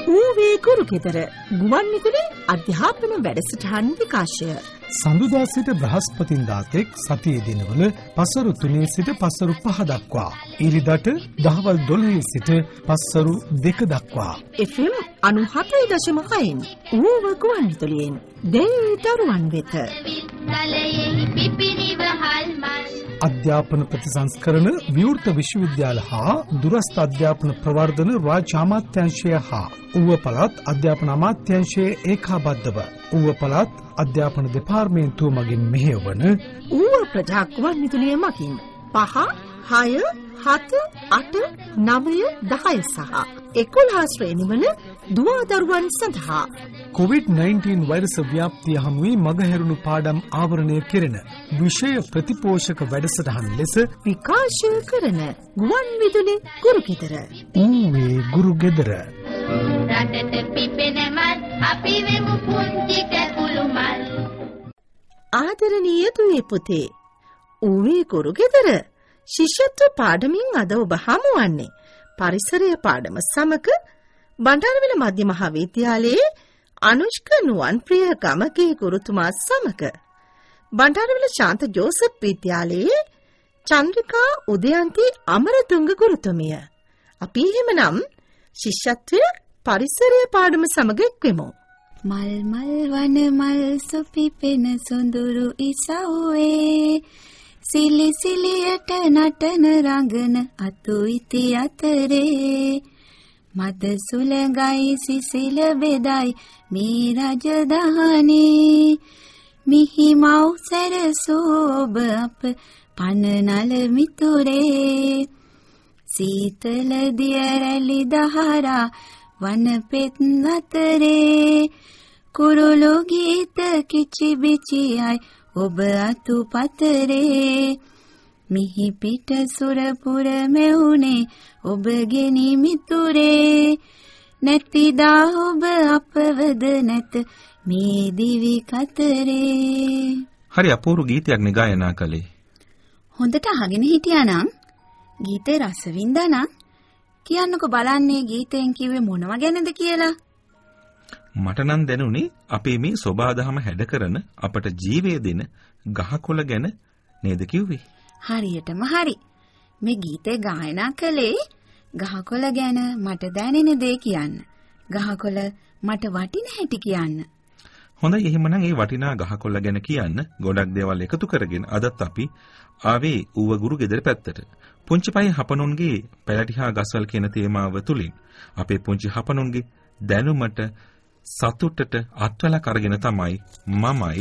ඌවේ කුරුකෙදර ගුවන් විදුලි අධ්‍යාපන වැඩසටහන් විකාශය. සඳුදා සිට බ්‍රහස්පතින්දා තෙක් සතියේ දිනවල පසරු 3 සිට පසරු 5 දක්වා. ඉරිදට දහවල් 12 සිට පසරු 2 දක්වා. FM 97.6න් ඌව ගුවන් විදුලියෙන් දෙවිදරුවන් වෙත. අධ්‍යාපන ප්‍රතිසංස්කරණ විවෘත විශ්වවිද්‍යාල හා දුරස්ථ අධ්‍යාපන ප්‍රවර්ධන රාජ්‍ය අමාත්‍යාංශය හා ඌව පළාත් අධ්‍යාපන අමාත්‍යාංශයේ ඒකාබද්ධව ඌව පළාත් අධ්‍යාපන දෙපාර්තමේන්තුව මගින් මෙහෙයවන ඌව ප්‍රජා ගුවන් විදුලිය මගින් 5, 6, 7, 8, 9, 10 සහ 11 ශ්‍රේණිවල දුවදරුවන් සඳහා COVID-19 වෛරස ව්‍යාප්තිය හමුවේ මගහැරුණු පාඩම් ආවරණය කෙරෙන විෂය ප්‍රතිපෝෂක වැඩසටහන් ලෙස විකාශය කරන ගුවන් විදුලි ගුරුගෙදර. ඌවේ ගුරුගෙදර. රටට පිපෙන මල් අපි වෙමු පුංචි කැකුළු මල්. ආදරණීය දුවේ පුතේ, ඌවේ ගුරුගෙදර ශිෂ්‍යත්ව පාඩමින් අද ඔබ හමුවන්නේ පරිසරය පාඩම සමග බණ්ඩාරවිල මධ්‍ය මහා විද්‍යාලයේ අනුෂ්ක නුවන්ප්‍රිය ගමගේ ගුරුතුමා සමග බණ්ඩාරවිල ශාන්ත ජෝසප් විද්‍යාලයේ චන්ද්‍රිකා උදයන්ති අමරතුංග ගුරුතුමිය. අපි එහෙමනම් ශිෂ්‍යත්වය පරිසරය පාඩම සමග එක්වෙමු. මල් මල් වන මල් සුපිපෙන සොඳුරු ඉසව්වේ සිලි සිලියට නටන රඟන අතු ඉති අතරේ මද සුලඟයි සිසිල බෙදයි මේ රජදහනේ මිහි මව් සැරසූ ඔබ අප පනනල මිතුරේ සීතල දිය රැලි දහරා වන පෙත් අතරේ කුරුළු ගීත කිචි බිචියයි ඔබ අතු පතරේ මිහි පිට සුරපුර මෙවුනේ ඔබගේ නිමිතුරේ නැතිදා ඔබ අපවද නැත මේ දිවි කතරේ. හරි අපූර්ව ගීතයක් නේ ගායනා කළේ. හොඳට අහගෙන හිටියානම් ගීතේ රස වින්දානම් කියන්නකෝ බලන්නේ ගීතෙන් කිව්වේ මොනව ගැනද කියලා. මට නම් දැනුනේ අපේ මේ සෝබාදහම හැඩ කරන අපට ජීවය දෙන ගහකොළ ගැන නේද කිව්වේ. හරියටම හරි. මේ ගීතේ ගායනා කළේ ගහකොළ ගැන මට දැනෙන දේ කියන්න. ගහකොළ මට වටින හැටි කියන්න. හොඳයි එහෙමනම් මේ වටිනා ගහකොළ ගැන කියන්න ගොඩක් දේවල් එකතු කරගෙන අදත් අපි ආවේ ඌව ගුරු ගෙදර පැත්තට. පුංචි පයි හපනුන්ගේ පැලටිහා ගස්වල කියන තේමාව තුලින් අපේ පුංචි හපනුන්ගේ දැනුමට සතුටට අත්වල කරගෙන තමයි මමයි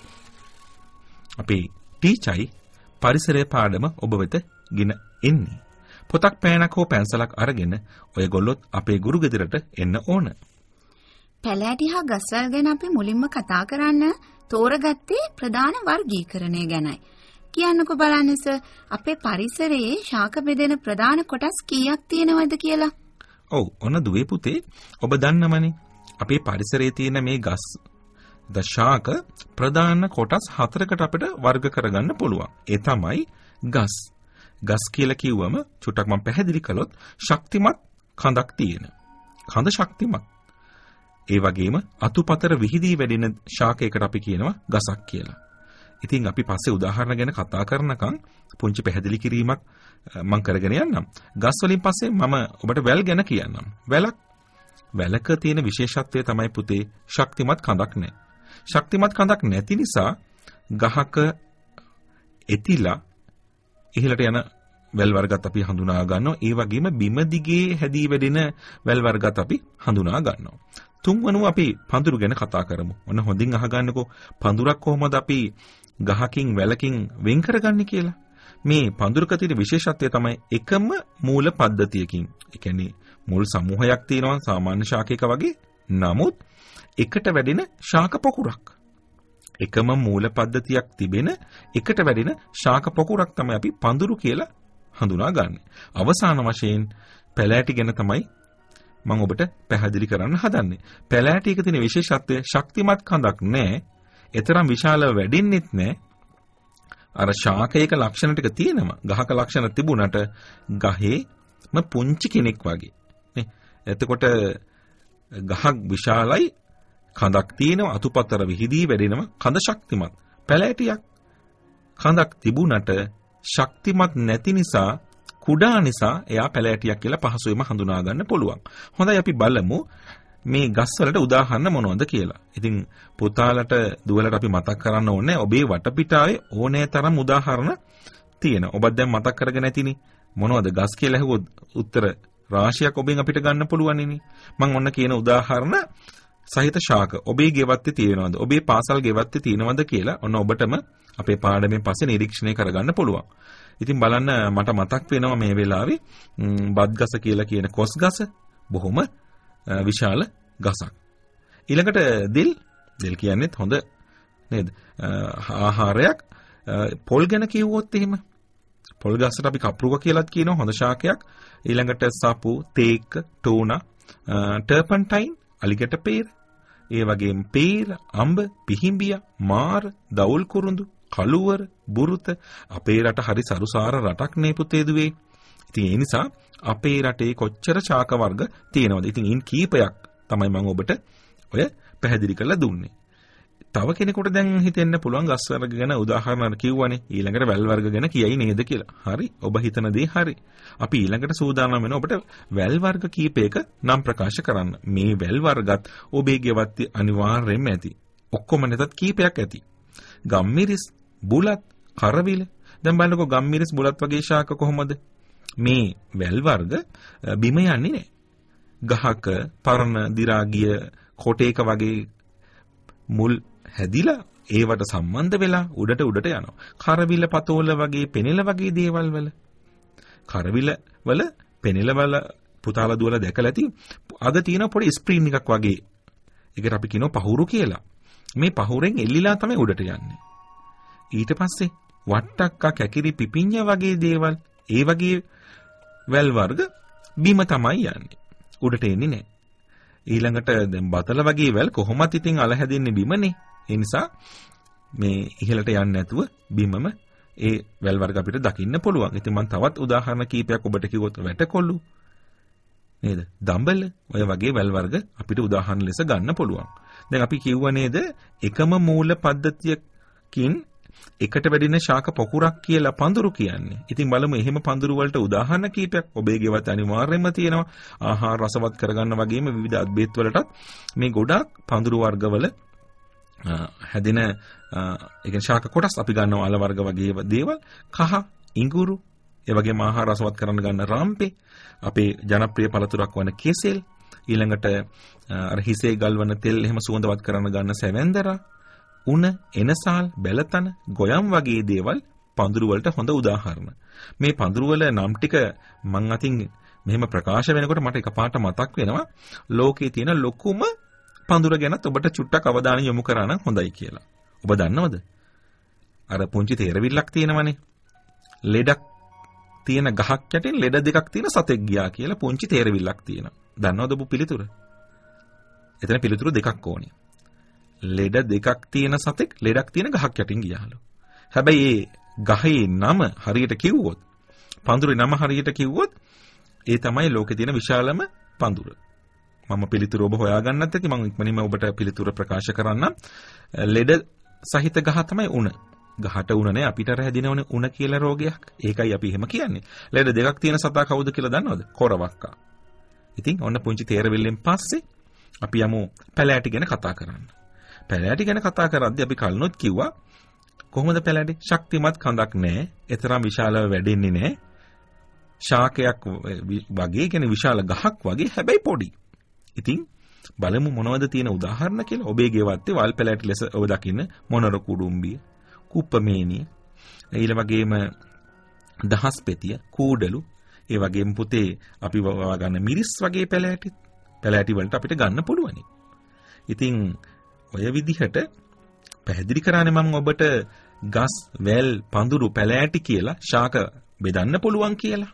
අපේ ටීචයි පරිසරය පාඩම ඔබ වෙත ගෙන එන්නේ. පොතක් පෑනක් හෝ පැන්සලක් අරගෙන ඔයගොල්ලොත් අපේ ගුරු ගෙදරට එන්න ඕන. පැලෑටිහා ගස්වැල් ගැන අපි මුලින්ම කතා කරන්න තෝරගත්තේ ප්‍රධාන වර්ගීකරණය ගැනයි. කියන්නකෝ බලන්නස අපේ පරිසරයේ ශාක බෙදෙන ප්‍රධාන කොටස් කීයක් තියෙනවද කියලා? ඔව් ඔන්න දුවේ පුතේ ඔබ දන්නමනේ අපේ පරිසරයේ තියෙන මේ ගස් දශාක ප්‍රධාන කොටස් 4කට අපිට වර්ග කරගන්න පුළුවන්. ඒ තමයි ගස්. ගස් කියලා කිව්වම චුට්ටක් මම පැහැදිලි කළොත් ශක්තිමත් කඳක් තියෙන. කඳ ශක්තිමත්. ඒ වගේම අතුපතර විහිදී වැඩෙන ශාකයකට අපි කියනවා ගසක් කියලා. ඉතින් අපි පස්සේ උදාහරණ ගැන කතා කරනකම් පුංචි පැහැදිලි කිරීමක් මම කරගෙන යන්නම්. ගස් වලින් පස්සේ මම ඔබට වැල් ගැන කියන්නම්. වැලක තියෙන විශේෂත්වය තමයි පුතේ ශක්තිමත් කඳක් නැහැ. ශක්තිමත් කඳක් නැති නිසා ගහක එතිලා ඉහළට යන වැල් වර්ගත් අපි හඳුනා ගන්නවා. ඒ වගේම බිම දිගේ හැදී වැඩෙන වැල් වර්ගත් අපි හඳුනා ගන්නවා. තුන්වනුව අපි පඳුරු ගැන කතා කරමු. ඔන්න හොඳින් අහගන්නකෝ පඳුරක් කොහොමද අපි ගහකින් වැලකින් වෙන් කරගන්නේ කියලා. මේ පඳුරක තියෙන විශේෂත්වය තමයි එකම මූල පද්ධතියකින්. ඒ කියන්නේ මුල් සමූහයක් තියෙනවා සාමාන්‍ය ශාකයක වගේ. නමුත් එකට වැඩෙන ශාක පොකුරක්. එකම මූල පද්ධතියක් තිබෙන එකට වැඩෙන ශාක පොකුරක් තමයි අපි පඳුරු කියලා හඳුනාගන්නේ. අවසාන වශයෙන් පැලෑටි ගැන තමයි මම ඔබට පැහැදිලි කරන්න හදන්නේ. පැලෑටියක තියෙන විශේෂත්වය ශක්තිමත් කඳක් නැහැ. ඒතරම් විශාලව වැඩින්නෙත් නැහැ. අර ශාකයක ලක්ෂණ ටික තියෙනවා. ගහක ලක්ෂණ තිබුණට ගහේම පුංචි කෙනෙක් වගේ. නේ. එතකොට ගහක් විශාලයි, කඳක් තියෙනවා, අතුපතර විහිදී වැඩෙනවා, කඳ ශක්තිමත්. පැලෑටියක් කඳක් තිබුණට ශක්තිමත් නැති නිසා, කුඩා නිසා එයා පැලෑටියක් කියලා පහසුවෙන්ම හඳුනා ගන්න පුළුවන්. හොඳයි අපි බලමු මේ ගස් වලට උදාහරණ මොනවද කියලා. ඉතින් පුතාලට දුවලට අපි මතක් කරන්න ඕනේ ඔබේ වටපිටාවේ ඕනෑ තරම් උදාහරණ තියෙනවා. ඔබත් දැන් මතක් කරගෙන ඇතිනේ. මොනවද ගස් කියලා ඇහුවොත් උත්තර රාශියක් ඔබෙන් අපිට ගන්න පුළුවන් ඉන්නේ. මම ඔන්න කියන උදාහරණ සහිත ශාක ඔබේ ගෙවත්තේ තියෙනවද? ඔබේ පාසල් ගෙවත්තේ තියෙනවද කියලා ඔන්න ඔබටම අපේ පාඩමෙන් පස්සේ නිරීක්ෂණය කරගන්න පුළුවන්. ඉතින් බලන්න මට මතක් වෙනවා මේ වෙලාවේ බත්ගස කියලා කියන කොස් ගස බොහොම විශාල ගසක්. ඊළඟට දෙල් කියන්නේත් හොඳ නේද? ආහාරයක්. පොල් ගැන කිව්වොත් එහෙම පොල් ගසට අපි කප්රුක කියලාත් කියනවා හොඳ ශාකයක්. ඊළඟට සපු, තේක්, ටෝනා, ටර්පන්ටයින්, අලිගට පේර, ඒ වගේම පේර, අඹ, පිහිඹිය, මාර, දවුල් කුරුඳු, කළුවර, බුරුත අපේ රට හරි සරුසාර රටක් නේ පුතේ දුවේ. ඉතින් ඒ නිසා අපේ රටේ කොච්චර ශාක වර්ග තියෙනවද? ඉතින් ඉන් කීපයක් තමයි මම ඔබට ඔය පැහැදිලි කරලා දුන්නේ. තව කෙනෙකුට දැන් හිතෙන්න පුළුවන් ගස් වර්ග ගැන උදාහරණ කිව්වනේ. ඊළඟට වැල් වර්ග ගැන කියයි නේද කියලා. හරි. ඔබ හිතන දේ හරි. අපි ඊළඟට සූදානම් වෙනවා ඔබට වැල් වර්ග කීපයක නම් ප්‍රකාශ කරන්න. මේ වැල් වර්ගත් ඔබේ ගෙවත්තේ අනිවාර්යයෙන්ම ඇති. ඔක්කොම නැතත් කීපයක් ඇති. ගම්මිරිස්, බුලත්, කරවිල. දැන් බලන්නකෝ ගම්මිරිස්, බුලත් වගේ ශාක කොහොමද? මේ වැල් වර්ග බිම යන්නේ නැහැ. ගහක පරණ දි รา ගිය කොටේක වගේ මුල් හැදිලා ඒවට සම්බන්ධ වෙලා උඩට යනවා. කරවිල, පතෝල වගේ, පෙනෙල වගේ දේවල් වල කරවිල වල, පෙනෙල වල පුතාලා දුවලා දැකලා ඇති. අග තියෙන පොඩි ස්ප්‍රින් එකක් වගේ. ඒකට අපි කියනවා පහුරු කියලා. මේ පහුරෙන් එල්ලිලා තමයි උඩට යන්නේ. ඊට පස්සේ වට්ටක්කා, කැකිරි, පිපිඤ්ඤ වගේ දේවල්, ඒ වගේ වැල් වර්ග බිම තමයි යන්නේ. උඩට එන්නේ නැහැ. ඊළඟට දැන් බතල වගේ වැල් කොහොමත් ඉතින් අල හැදෙන්නේ බිමනේ. ඒ නිසා මේ ඉහළට යන්නේ නැතුව බිමම ඒ වැල් වර්ග අපිට දකින්න පුළුවන්. ඉතින් මම තවත් උදාහරණ කීපයක් ඔබට කිව්වොත් වැටකොළු නේද? දඹල ඔය වගේ වැල් වර්ග අපිට උදාහරණ ලෙස ගන්න පුළුවන්. දැන් අපි කිව්වා නේද එකම මූල පද්ධතියකින් එකට වැඩින ශාක පොකුරක් කියලා පඳුරු කියන්නේ. ඉතින් බලමු එහෙම පඳුරු වලට උදාහරණ කීපයක් ඔබේ ගෙවත අනිවාර්යයෙන්ම තියෙනවා. ආහාර රසවත් කරගන්න වගේම විවිධ අද්භේත් වලටත් මේ ගොඩාක් පඳුරු වර්ගවල හැදෙන ඒ කියන්නේ ශාක කොටස් අපි ගන්නවා අල වර්ග වගේ දේවල්. කහ, ඉඟුරු, ඒ වගේම ආහාර රසවත් කරන්න ගන්න රාම්පේ, අපේ ජනප්‍රිය පළතුරක් වන කෙසෙල්, ඊළඟට අර හිසේ ගල්වන තෙල් එහෙම සුවඳවත් කරන්න ගන්න සැවැන්දරා, උණ, එනසාල්, බැලතන, ගොයම් වගේ දේවල් පඳුරු වලට හොඳ උදාහරණ. මේ පඳුරු වල නම් ටික මං අතින් මෙහෙම ප්‍රකාශ වෙනකොට මට එකපාරට මතක් වෙනවා ලෝකේ තියෙන ලොකුම පඳුර ගැනත් ඔබට චුට්ටක් අවධානය යොමු කරා නම් හොඳයි කියලා. ඔබ දන්නවද? අර පුංචි තේරවිල්ලක් තියෙනවනේ. ලෙඩක් තියෙන ගහක් යටින් ලෙඩ දෙකක් තියෙන සතෙක් ගියා කියලා පුංචි තේරවිල්ලක් තියෙනවා. දන්නවද ඔබ පිළිතුර? එතන පිළිතුරු දෙකක් ඕනේ. ලෙඩ දෙකක් තියෙන සතෙක් ලෙඩක් තියෙන ගහක් යටින් ගියාලු. හැබැයි ඒ ගහේ නම හරියට කිව්වොත්, පඳුරේ නම හරියට කිව්වොත් ඒ තමයි ලෝකේ තියෙන විශාලම පඳුර. මම පිළිතුර ඔබ හොයාගන්නත් ඇති. මම ඉක්මනින්ම ඔබට පිළිතුර ප්‍රකාශ කරන්නම්. ලෙඩ සහිත ගහ තමයි උණ. ගහට උණ නේ අපිට හැදිනවනේ උණ කියලා රෝගයක්. ඒකයි අපි එහෙම කියන්නේ. ලෙඩ දෙකක් තියෙන සතා කවුද කියලා දන්නවද? කොරවක්කා. ඉතින් ඔන්න පුංචි තේරවිල්ලෙන් පස්සේ අපි යමු පැලෑටි ගැන කතා කරන්න. පැලෑටි ගැන කතා කරද්දී අපි කලිනුත් කිව්වා කොහොමද පැලෑටි? ශක්තිමත් කඳක් නැහැ. ඒතරම් විශාලව වැඩෙන්නේ නැහැ. ශාකයක් වගේ කියන්නේ විශාල ගහක් වගේ හැබැයි පොඩි. ඉතින් බලමු මොනවද තියෙන උදාහරණ කියලා. ඔබේ ගෙවත්තේ වල් පැලෑටි ලෙස ඔබ දකින්න මොනර කුඩුම්බිය, කුප්පමේනිය, ඊළ වගේම දහස් පෙතිය, කූඩලු, ඒ වගේම පුතේ අපි වවා ගන්න මිරිස් වගේ පැලෑටි වලට අපිට ගන්න පුළුවන්. ඉතින් ඔය විදිහට පැහැදිලි කරානේ මම ඔබට ගස්, වැල්, පඳුරු, පැලෑටි කියලා ශාක බෙදන්න පුළුවන් කියලා.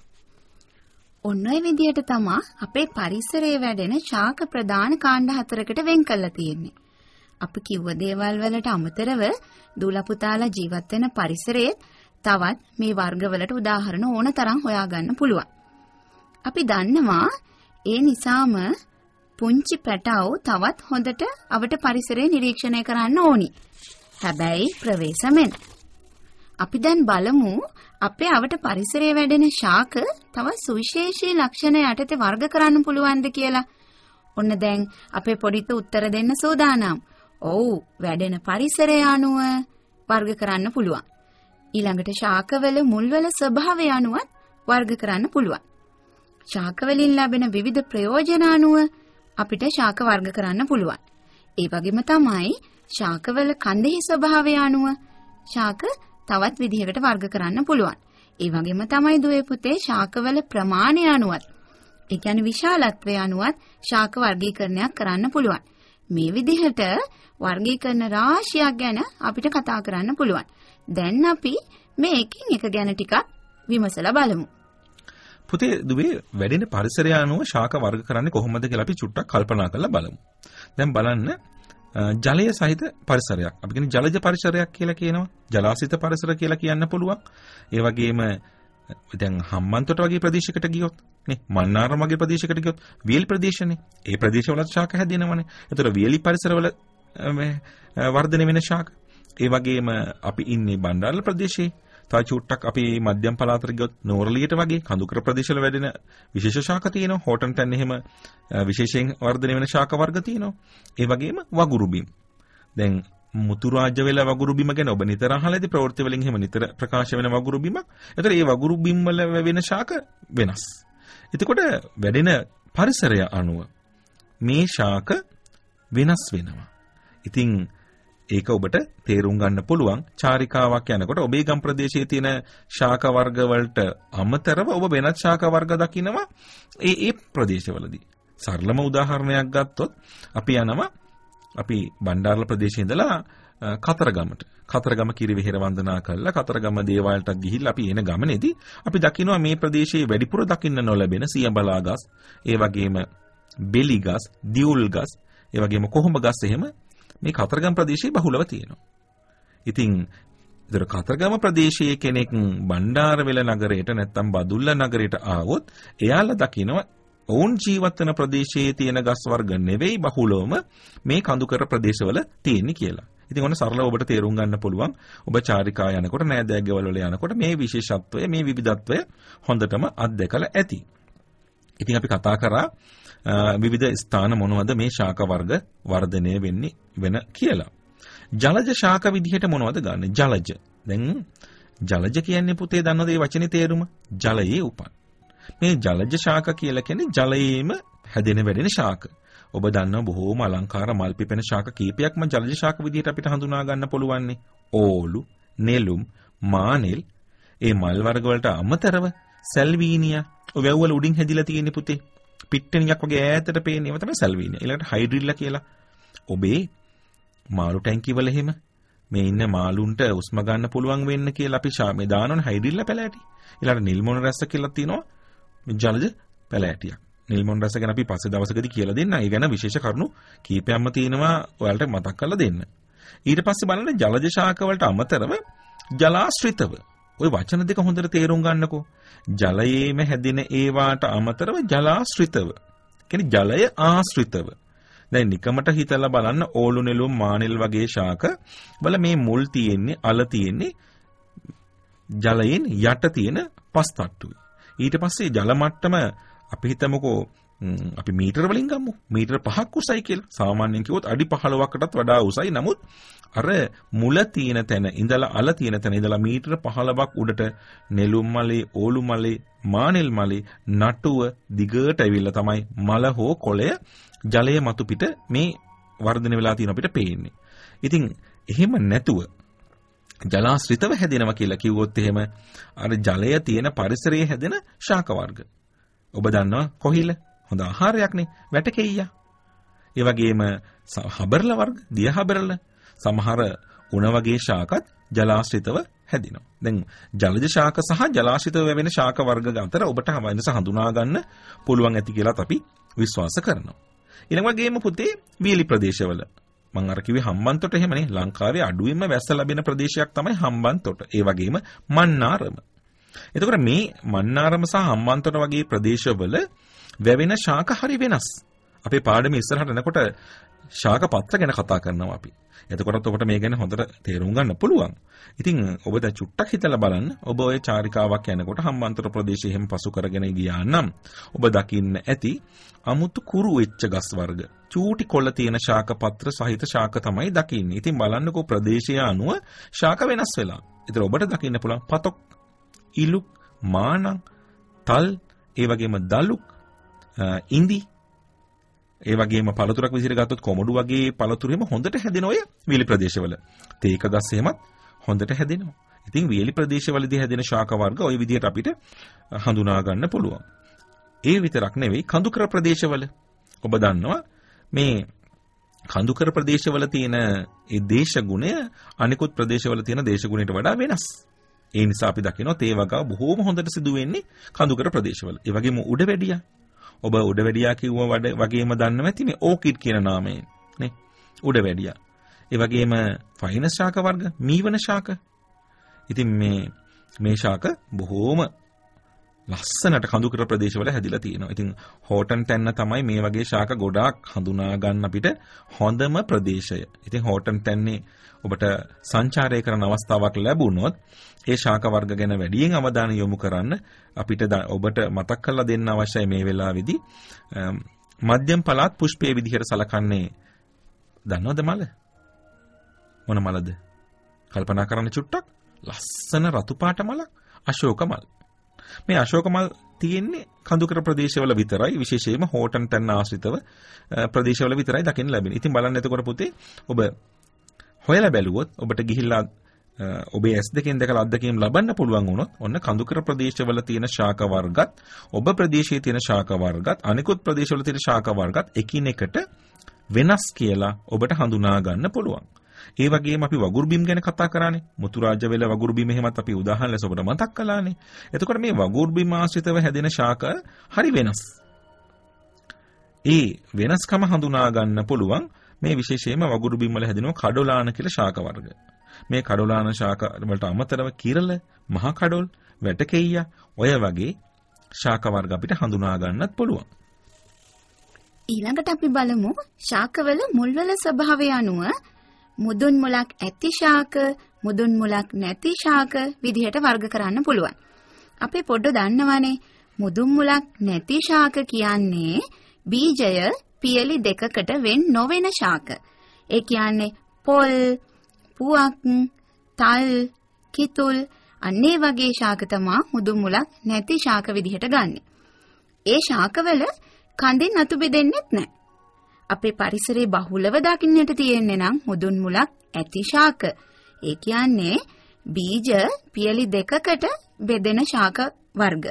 ඔන්න ඔය විදිහට තමයි අපේ පරිසරයේ වැඩෙන ශාක ප්‍රධාන කාණ්ඩ 4කට වෙන් කරලා තියෙන්නේ. අපි කිව්ව දේවල් වලට අමතරව දූලා පුතාලා ජීවත් වෙන පරිසරයේ තවත් මේ වර්ගවලට උදාහරණ ඕන තරම් හොයාගන්න පුළුවන්. අපි දන්නවා ඒ නිසාම පුංචි පැටව් තවත් හොඳට අවට පරිසරය නිරීක්ෂණය කරන්න ඕනි. හැබැයි ප්‍රවේශමෙන්. අපි දැන් බලමු අපේ අවට පරිසරයේ වැඩෙන ශාක තවත් සුවිශේෂී ලක්ෂණ යටතේ වර්ග කරන්න පුළුවන්ද කියලා. ඔන්න දැන් අපේ පොඩිට උත්තර දෙන්න සූදානම්. ඔව්, වැඩෙන පරිසරය අනුව වර්ග කරන්න පුළුවන්. ඊළඟට ශාකවල මුල්වල ස්වභාවය අනුවත් වර්ග කරන්න පුළුවන්. ශාකවලින් ලැබෙන විවිධ ප්‍රයෝජන අනුව අපිට ශාක වර්ග කරන්න පුළුවන්. ඒ වගේම තමයි ශාකවල කන්දෙහි ස්වභාවය අනුව ශාක තවත් විදිහකට වර්ග කරන්න පුළුවන්. ඒ වගේම තමයි දුවේ පුතේ ශාකවල ප්‍රමාණය අනුවත්, ඒ කියන්නේ විශාලත්වය අනුවත් ශාක වර්ගීකරණයක් කරන්න පුළුවන්. මේ විදිහට වර්ගීකරණ රාශියක් ගැන අපිට කතා කරන්න පුළුවන්. දැන් අපි මේ එකින් එක ගැන ටිකක් විමසලා බලමු. පුතේ දුවේ වැඩෙන පරිසරය අනුව ශාක වර්ග කරන්නේ කොහොමද කියලා අපි චුට්ටක් කල්පනා කරලා බලමු. දැන් බලන්න ජලය සහිත පරිසරයක්. අපි කියන්නේ ජලජ පරිසරයක් කියලා කියනවා. ජලාශිත පරිසර කියලා කියන්න පුළුවන්. ඒ වගේම දැන් හම්බන්තොට වගේ ප්‍රදේශයකට ගියොත් නේ මන්නාරම වගේ ප්‍රදේශයකට ගියොත් වියලි ප්‍රදේශනේ. ඒ ප්‍රදේශවල ශාක හැදෙනවනේ. ඒතර වියලි පරිසරවල වර්ධනය වෙන ශාක. ඒ වගේම අපි ඉන්නේ බණ්ඩාරල ප්‍රදේශයේ. තව චුට්ටක් අපි මධ්‍යම පළාතට ගියොත් නෝරලියට වගේ කඳුකර ප්‍රදේශවල වැඩෙන විශේෂ ශාක තියෙනවා. හෝටන් ටන් එහෙම විශේෂයෙන් වර්ධනය වෙන ශාක වර්ග තියෙනවා. ඒ වගේම වගුරු බිම්. දැන් මුතු රාජ්‍ය වල වගුරු බිම ගැන ඔබ නිතර අහලා ඇති ප්‍රවෘත්ති වලින් එහෙම නිතර ප්‍රකාශ වෙන වගුරු බිමක්. ඒතර ඒ වගුරු බිම් වල වෙන ශාක වෙනස්. එතකොට වැඩෙන පරිසරය අනුව මේ ශාක වෙනස් වෙනවා. ඉතින් ඒක ඔබට තේරුම් ගන්න පුළුවන් චාරිකාවක් යනකොට ඔබේ ගම් ප්‍රදේශයේ තියෙන ශාක වර්ග වලට අමතරව ඔබ වෙනත් ශාක වර්ග දකිනවා ඒ ප්‍රදේශවලදී. සරලම උදාහරණයක් ගත්තොත් අපි යනවා අපි බණ්ඩාරල ප්‍රදේශයේ ඉඳලා කතරගමට. කතරගම කිරිවෙහෙර වන්දනා කරලා කතරගම දේවාලයටත් ගිහිල්ලා අපි එන ගමනේදී අපි දකිනවා මේ ප්‍රදේශයේ වැඩිපුර දකින්න නොලැබෙන සියඹලා ගස්, ඒ වගේම බෙලි ගස්, දියුල් ගස්, ඒ වගේම කොහොඹ ගස් එහෙම මේ කතරගම ප්‍රදේශයේ බහුලව තියෙනවා. ඉතින් ඒතර කතරගම ප්‍රදේශයේ කෙනෙක් බණ්ඩාරවෙල නගරයට නැත්නම් බදුල්ල නගරයට ආවොත් එයාලා දකිනවා ඔවුන් ජීවත් වෙන ප්‍රදේශයේ තියෙන ගස් වර්ග නෙවෙයි බහුලවම මේ කඳුකර ප්‍රදේශවල තියෙන්නේ කියලා. ඉතින් ඔන්න සරලව ඔබට තේරුම් ගන්න පුළුවන් ඔබ චාරිකා යනකොට නෑදෑ ගෙවල් වල යනකොට මේ විශේෂත්වය මේ විවිධත්වය හොඳටම අත්දැකලා ඇති. ඉතින් අපි කතා කරා විවිධ ස්ථාන මොනවද මේ ශාක වර්ග වර්ධනය වෙන කියලා. ජලජ ශාක විදිහට මොනවද ගන්න? ජලජ. දැන් ජලජ කියන්නේ පුතේ දන්නවද මේ වචනේ තේරුම? ජලයේ උපන්. මේ ජලජ ශාක කියලා කියන්නේ ජලයේම හැදෙන වැඩෙන ශාක. ඔබ දන්නවා බොහෝම අලංකාර මල් පිපෙන ශාක කීපයක්ම ජලජ ශාක විදිහට අපිට හඳුනා ගන්න පුළුවන්නේ. ඕලු, නෙළුම්, මානෙල්, ඒ මල් වර්ග වලට අමතරව සැල්වීනියා ඔය වැව්වල උඩින් හැදිලා තියෙන පුතේ පිට්ටනියක් වගේ ඈතට පේන ඒවා තමයි සැල්වීනියා. ඊළඟට හයිඩ්‍රිල්ලා කියලා. ඔබේ මාළු ටැංකිය වල එහෙම මේ ඉන්න මාළුන්ට උස්ම ගන්න පුළුවන් වෙන්න කියලා අපි මේ දානවනේ හයිඩ්‍රිල්ලා පැලෑටි. ඊළඟට නිල්මොන රැස්ස කියලා තියෙනවා මේ ජලජ පැලෑටියක්. නිල්මොන රැස්ස ගැන අපි පස්සේ දවසකදී කියලා දෙන්න. ඒ ගැන විශේෂ කරුණු කීපයක්ම තියෙනවා ඔයාලට මතක් කරලා දෙන්න. ඊට පස්සේ බලන්න ජලජ ශාක වලට අමතරව ජලාශ්‍රිතව ওই වචන දෙක හොඳට තේරුම් ගන්නකෝ. ජලයේම හැදෙන ඒවාට අමතරව ජලාශ්‍රිතව. කියන්නේ ජලය ආශ්‍රිතව. දැන් නිකමට හිතලා බලන්න ඕලු නෙළුම් මානෙල් වගේ ශාක වල මේ මුල් තියෙන්නේ අල තියෙන්නේ ජලයෙන් යට තියෙන පස් තට්ටුවේ. ඊට පස්සේ ජල මට්ටම අපි හිතමුකෝ අපි මීටර වලින් ගමු. මීටර 5ක් උසයි කියලා. සාමාන්‍යයෙන් කිව්වොත් අඩි 15කටත් වඩා උසයි. නමුත් අර මුල තියෙන තැන ඉඳලා අල තියෙන තැන ඉඳලා මීටර 15ක් උඩට නෙළුම් මලේ, ඕලු මලේ, මානෙල් මලේ නටුව දිගට ඇවිල්ලා තමයි මල හෝ කොළය ජලයේ මතු පිට මේ වර්ධනය වෙලා තියෙන අපිට පේන්නේ. ඉතින් එහෙම නැතුව ජලාශ්‍රිතව හැදෙනවා කියලා කිව්වොත් එහෙම අර ජලය තියෙන පරිසරයේ හැදෙන ශාක වර්ග. ඔබ දන්නවා කොහිල? හොඳ ආහාරයක්නේ වැටකෙයියා. ඒ වගේම හබරල වර්ග, දිය හබරල, සමහර උණ වගේ ශාකත් ජලාශ්‍රිතව හැදෙනවා. දැන් ජලජ ශාක සහ ජලාශ්‍රිතව වෙන ශාක වර්ග අතර ඔබට වෙනස හඳුනා ගන්න පුළුවන් ඇති කියලාත් අපි විශ්වාස කරනවා. ඊළඟ වගේම පුතේ වියලි ප්‍රදේශවල මම අර කිව්වේ හම්බන්තොට එහෙමනේ ලංකාවේ අඩුවෙන්ම වැස්ස ලැබෙන ප්‍රදේශයක් තමයි හම්බන්තොට. ඒ වගේම මන්නාරම. එතකොට මේ මන්නාරම සහ හම්බන්තොට වගේ ප්‍රදේශවල වැවෙන ශාක හරි වෙනස්. අපේ පාඩමේ ඉස්සරහට එනකොට ශාක පත්‍ර ගැන කතා කරනවා අපි. එතකොටත් ඔබට මේ ගැන හොඳට තේරුම් ගන්න පුළුවන්. ඉතින් ඔබ දැන් චුට්ටක් හිතලා බලන්න. ඔබ ඔය චාරිකාවක් යනකොට හම්බන්තොට ප්‍රදේශයේ හැම පසු කරගෙන ගියා නම් ඔබ දකින්න ඇති අමුතු කුරු වෙච්ච ගස් වර්ග. චූටි කොළ තියෙන ශාක පත්‍ර සහිත ශාක තමයි දකින්නේ. ඉතින් බලන්නකෝ ප්‍රදේශය අනුව ශාක වෙනස් වෙලා. ඉතින් ඔබට දකින්න පුළුවන් පතොක්, ඉලුක්, මානං, තල්, ඒ වගේම දලුක්, ඉඳි, ඒ වගේම පළතුරක් විදිහට ගත්තොත් කොමඩු වගේ පළතුරු එහෙම හොඳට හැදෙන ඔය වීලි ප්‍රදේශවල. තේක ගස් එහෙමත් හොඳට හැදෙනවා. ඉතින් වීලි ප්‍රදේශවලදී හැදෙන ශාක වර්ග ওই විදිහට අපිට හඳුනා ගන්න පුළුවන්. ඒ විතරක් නෙවෙයි කඳුකර ප්‍රදේශවල ඔබ දන්නවා මේ කඳුකර ප්‍රදේශවල තියෙන ඒ දේශගුණය අනිකුත් ප්‍රදේශවල තියෙන දේශගුණයට වඩා වෙනස්. ඒ නිසා අපි දකිනවා තේ වගාව බොහෝම හොඳට සිදු වෙන්නේ කඳුකර ප්‍රදේශවල. ඒ වගේම උඩවැඩියා. ඔබ උඩවැඩියා කිව්ව වගේම දන්නවා ඇති මේ ඕකිඩ් කියන නාමයෙන් නේ. උඩවැඩියා. ඒ වගේම ෆයිනස් ශාක වර්ග, මීවන ශාක. ඉතින් මේ ශාක බොහෝම ලස්සනට කඳුකර ප්‍රදේශවල හැදිලා තියෙනවා. ඉතින් හෝටන් තැන්න තමයි මේ වගේ ශාක ගොඩාක් හඳුනා ගන්න අපිට හොඳම ප්‍රදේශය. ඉතින් හෝටන් තැන්නේ ඔබට සංචාරය කරන අවස්ථාවක් ලැබුණොත් ඒ ශාක වර්ග ගැන වැඩියෙන් අවධානය යොමු කරන්න අපිට ඔබට මතක් කරලා දෙන්න අවශ්‍යයි මේ වෙලාවේදී. මධ්‍යම පළාත් පුෂ්පයේ විදිහට සලකන්නේ දන්නවද මල? මොන මලද? කල්පනා කරන්න චුට්ටක්. ලස්සන රතු පාට මලක් අශෝක මල්. මේ අශෝක මල් තියෙන්නේ කඳුකර ප්‍රදේශවල විතරයි, විශේෂයෙන්ම හෝටන් තැන්න ආශ්‍රිතව ප්‍රදේශවල විතරයි දකින්න ලැබෙන්නේ. ඉතින් බලන්න එතකොට පුතේ ඔබ හොයලා බැලුවොත් ඔබට ගිහිල්ලා ඔබේ S2 දැකලා අත්දැකීම් ලබන්න පුළුවන් වුණොත් ඔන්න කඳුකර ප්‍රදේශවල තියෙන ශාක වර්ගත් ඔබ ප්‍රදේශයේ තියෙන ශාක වර්ගත් අනිකුත් ප්‍රදේශවල තියෙන ශාක වර්ගත් එකිනෙකට වෙනස් කියලා ඔබට හඳුනා ගන්න පුළුවන්. ඒ වගේම අපි වගුරු බිම් ගැන කතා කරානේ. මුතුරාජ වෙල වගුරු බිම එහෙමත් අපි උදාහරණ ලෙස ඔබට මතක් කළානේ. එතකොට මේ වගුරු බිම ආශ්‍රිතව හැදෙන ශාක හරි වෙනස්. ඒ වෙනස්කම හඳුනා ගන්න පුළුවන් මේ විශේෂයෙන්ම වගුරු බිම් වල හැදෙන කඩොලාන කියලා ශාක වර්ග. මේ කඩොලාන ශාක වලට අමතරව කිරල, මහ කඩොල්, වැටකෙයියා ඔය වගේ ශාක වර්ග අපිට හඳුනා ගන්නත් පුළුවන්. ඊළඟට අපි බලමු ශාකවල මුල්වල ස්වභාවය අනුව මුදුන් මුලක් ඇති ශාක, මුදුන් මුලක් නැති ශාක විදිහට වර්ග කරන්න පුළුවන්. අපි පොඩ්ඩ දන්නවනේ මුදුන් මුලක් නැති ශාක කියන්නේ බීජය පියලි දෙකකට වෙන් නොවන ශාක. ඒ කියන්නේ පොල්, පුවක්, තල්, කිතුල් අන්නේ වගේ ශාක තමයි මුදුන් මුලක් නැති ශාක විදිහට ගන්නෙ. ඒ ශාකවල කඳින් අතු බෙදෙන්නෙත් නැහැ. අපේ පරිසරයේ බහුලව දකින්නට තියෙන්නේ නම් මුදුන් මුලක් ඇති ශාක. ඒ කියන්නේ බීජ පියලි දෙකකට බෙදෙන ශාක වර්ග.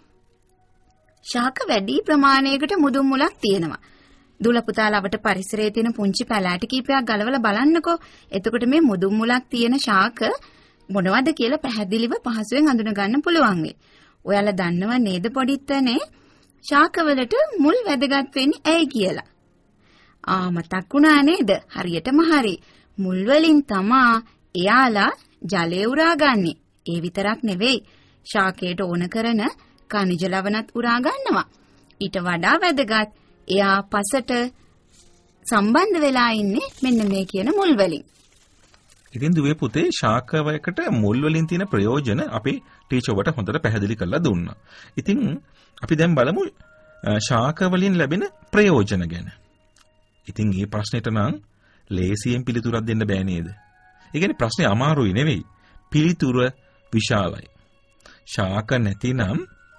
ශාක වැඩි ප්‍රමාණයකට මුදුන් මුලක් තියෙනවා. දුල පුතාලවට පරිසරයේ තියෙන පුංචි පැලෑටි කීපයක් ගලවලා බලන්නකෝ. එතකොට මේ මුදුන් මුලක් තියෙන ශාක මොනවද කියලා පැහැදිලිව පහසුවෙන් අඳුන ගන්න පුළුවන් වෙයි. ඔයාලා දන්නව නේද පොඩිත්තනේ ශාකවලට මුල් වැදගත් වෙන්නේ ඇයි කියලා? මතක් වුණා නේද? හරියටම හරි. මුල් වලින් තමා එයාලා ජලය උරාගන්නේ. ඒ විතරක් නෙවෙයි. ශාකයට ඕන කරන ඛනිජ ලවණත් උරා ගන්නවා. ඊට වඩා වැදගත් එයා පසට සම්බන්ධ වෙලා ඉන්නේ මෙන්න මේ කියන මුල් වලින්. ඉතින් දුවේ පුතේ ශාකවයකට මුල් වලින් තියෙන ප්‍රයෝජන අපේ ටීචර් ඔබට හොඳට පැහැදිලි කරලා දුන්නා. ඉතින් අපි දැන් බලමු ශාක වලින් ලැබෙන ප්‍රයෝජන ගැන. ඉතින් මේ ප්‍රශ්නෙට නම් ලේසියෙන් පිළිතුරක් දෙන්න බෑ නේද? ඒ කියන්නේ ප්‍රශ්නේ අමාරුයි නෙවෙයි. පිළිතුර විශාලයි. ශාක නැතිනම්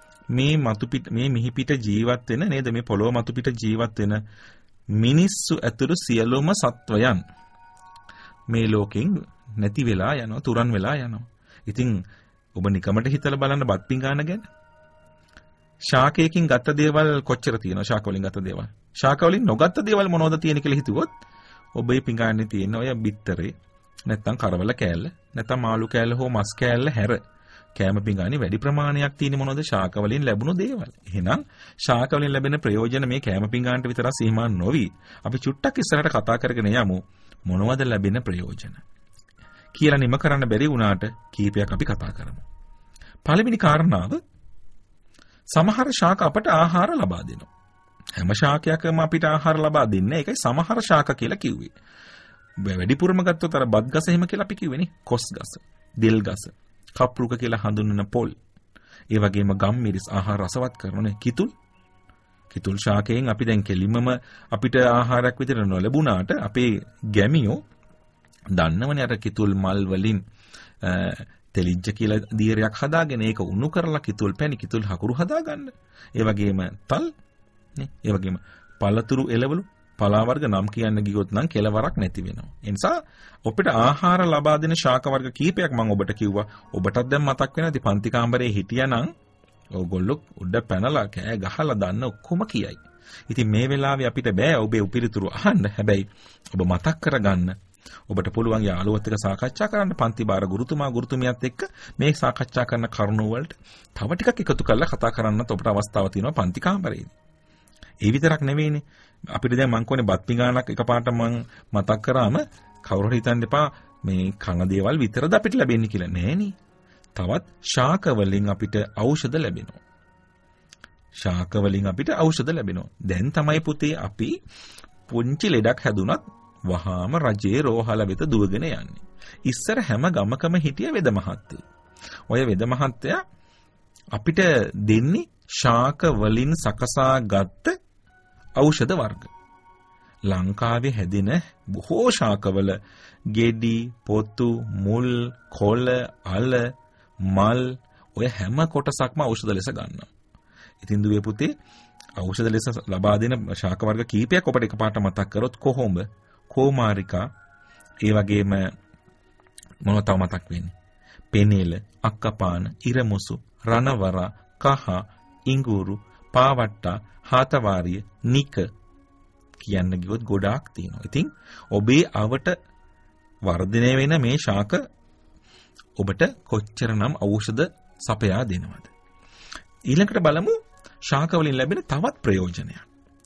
මේ මිහිපිට ජීවත් වෙන නේද මේ පොළොව මතුපිට ජීවත් වෙන මිනිස්සු ඇතුළු සියලුම සත්වයන් මේ ලෝකෙන් නැති වෙලා යනවා, තුරන් වෙලා යනවා. ඉතින් ඔබ නිකමට හිතලා බලන්න බත් පිඟාන ගැන. ශාකයකින් ගත්ත දේවල් කොච්චර තියෙනවද? ශාක වලින් ගත්ත දේවල්. ශාක වලින් නොගත්ත දේවල් මොනවද තියෙන කියලා හිතුවොත් ඔබේ පිඟානේ තියෙන ඔය බිත්තරේ නැත්තම් කරවල කෑල්ල නැත්තම් මාළු කෑල්ල හෝ මස් කෑල්ල හැර කෑම පිඟානේ වැඩි ප්‍රමාණයක් තියෙන මොනවද? ශාක වලින් ලැබුණු දේවල්. එහෙනම් ශාක වලින් ලැබෙන ප්‍රයෝජන මේ කෑම පිඟානට විතර සීමා නොවි. අපි චුට්ටක් ඉස්සරහට කතා කරගෙන යමු. මොනවද ලැබෙන ප්‍රයෝජන කියලා නිම කරන්න බැරි වුණාට කීපයක් අපි කතා කරමු. පළවෙනි කාරණාව සමහර ශාක අපට ආහාර ලබා දෙනවා. හැම ශාකයකම අපිට ආහාර ලබා දෙන්නේ. ඒකයි සමහර ශාක කියලා කිව්වේ. වැඩිපුරම ගත්තොත් අර බත් ගස එහෙම කියලා අපි කිව්වේනේ. කොස් ගස, දෙල් ගස, කප්රුක කියලා හඳුන්වන පොල්. ඒ වගේම ගම්මිරිස් ආහාර රසවත් කරනනේ කිතුල් ශාකයෙන් අපි දැන් කෙලින්මම අපිට ආහාරයක් විදිහට නොලැබුණාට අපේ ගැමියෝ දන්නවනේ අර කිතුල් මල් වලින් තෙලිජ්ජ කියලා දීරයක් හදාගෙන ඒක උණු කරලා කිතුල් පැණි කිතුල් හකුරු හදාගන්න. ඒ වගේම තල් නේ. ඒ වගේම පළතුරු එළවලු පලා වර්ග නම් කියන්න ගියොත් නම් කෙලවරක් නැති වෙනවා. ඒ නිසා ඔබට ආහාර ලබා දෙන ශාක වර්ග කීපයක් මම ඔබට කිව්වා. ඔබටත් දැන් මතක් වෙනවාද පන්ති කාමරේ හිටියානම් ඕගොල්ලෝ උඩ පැනලා කෑ ගහලා දන්න ඔක්කොම කියයි. ඉතින් මේ වෙලාවේ අපිට බෑ ඔබේ උපිරිතුරු අහන්න. හැබැයි ඔබ මතක් කරගන්න. ඔබට පුළුවන් යාළුවත් එක්ක සාකච්ඡා කරන්න පන්ති බාර ගුරුතුමා ගුරුතුමියත් එක්ක මේ සාකච්ඡා කරන කරුණු වලට තව ටිකක් එකතු කරලා කතා කරන්නත් ඔබට අවස්ථාවක් තියෙනවා පන්ති කාමරේදී. ඒ විතරක් නෙවෙයිනේ. අපිට දැන් මං කියන්නේ බත් පිඟානක් එකපාරට මං මතක් කරාම කවුරු හරි හිතන්න එපා මේ කන දේවල් විතරද අපිට ලැබෙන්නේ කියලා. නෑනේ. තවත් ශාක වලින් අපිට ඖෂධ ලැබෙනවා. ශාක වලින් අපිට ඖෂධ ලැබෙනවා. දැන් තමයි පුතේ අපි පුංචි ලෙඩක් හැදුනත් වහාම රජේ රෝහල වෙත දුවගෙන යන්නේ. ඉස්සර හැම ගමකම හිටිය වෙද මහත්තයෝ. ඔය වෙද මහත්තයා අපිට දෙන්නේ ශාක වලින් සකසා ගත්ත ඖෂධ වර්ග. ලංකාවේ හැදෙන බොහෝ ශාකවල ගෙඩි, පොතු, මුල්, කොළ, අල, මල් ඔය හැම කොටසක්ම ඖෂධ ලෙස ගන්නවා. ඉතින් දුවේ පුතේ ඖෂධ ලෙස ලබා දෙන ශාක වර්ග කීපයක් ඔබට එකපාරට මතක් කරොත් කොහොඹ, කෝමාරිකා, ඒ වගේම මොනවද තව මතක් වෙන්නේ? පෙනේල, අක්කපාන, ඉරමුසු, රණවර, කහ, ඉඟුරු, පාවට්ටා, හාතවාරිය, නික කියන්න ගියොත් ගොඩාක් තියෙනවා. ඉතින් ඔබේ අවට වර්ධනය වෙන මේ ශාක ඔබට කොච්චරනම් ඖෂධ සපයා දෙනවද? ඊළඟට බලමු ශාක වලින් ලැබෙන තවත් ප්‍රයෝජනයක්.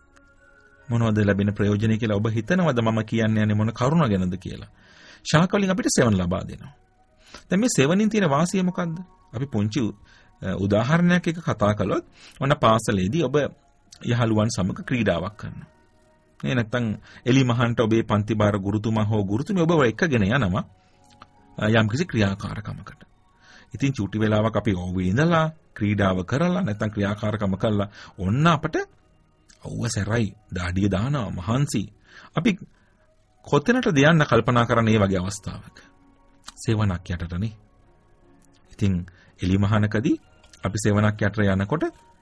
මොනවද ලැබෙන ප්‍රයෝජනය කියලා ඔබ හිතනවද මම කියන්නේ යන්නේ මොන කරුණ ගැනද කියලා? ශාක වලින් අපිට සෙවන ලබා දෙනවා. දැන් මේ සෙවනින් තියෙන වාසිය මොකද්ද? අපි පුංචි උදාහරණයක් එක කතා කළොත් ඔන්න පාසලේදී ඔබ යහළුවන් සමග ක්‍රීඩාවක් කරනවා. නේ නැත්තම් එලි මහන්ට ඔබේ පන්ති බාර ගුරුතුමා හෝ ගුරුතුමිය ඔබව එක්කගෙන යනවා යම්කිසි ක්‍රියාකාරකමකට. ඉතින් චූටි වෙලාවක් අපි ඕවේ ඉඳලා ක්‍රීඩාව කරලා නැත්තම් ක්‍රියාකාරකම කළා ඔන්න අපට ඔව්ව සැරයි දාඩිය දානවා මහන්සි. අපි කොතැනටද යන්න කල්පනා කරන මේ වගේ අවස්ථාවක? සෙවණක් යටටනේ. ඉතින් එලි මහනකදී අපි සෙවණක් යටට යනකොට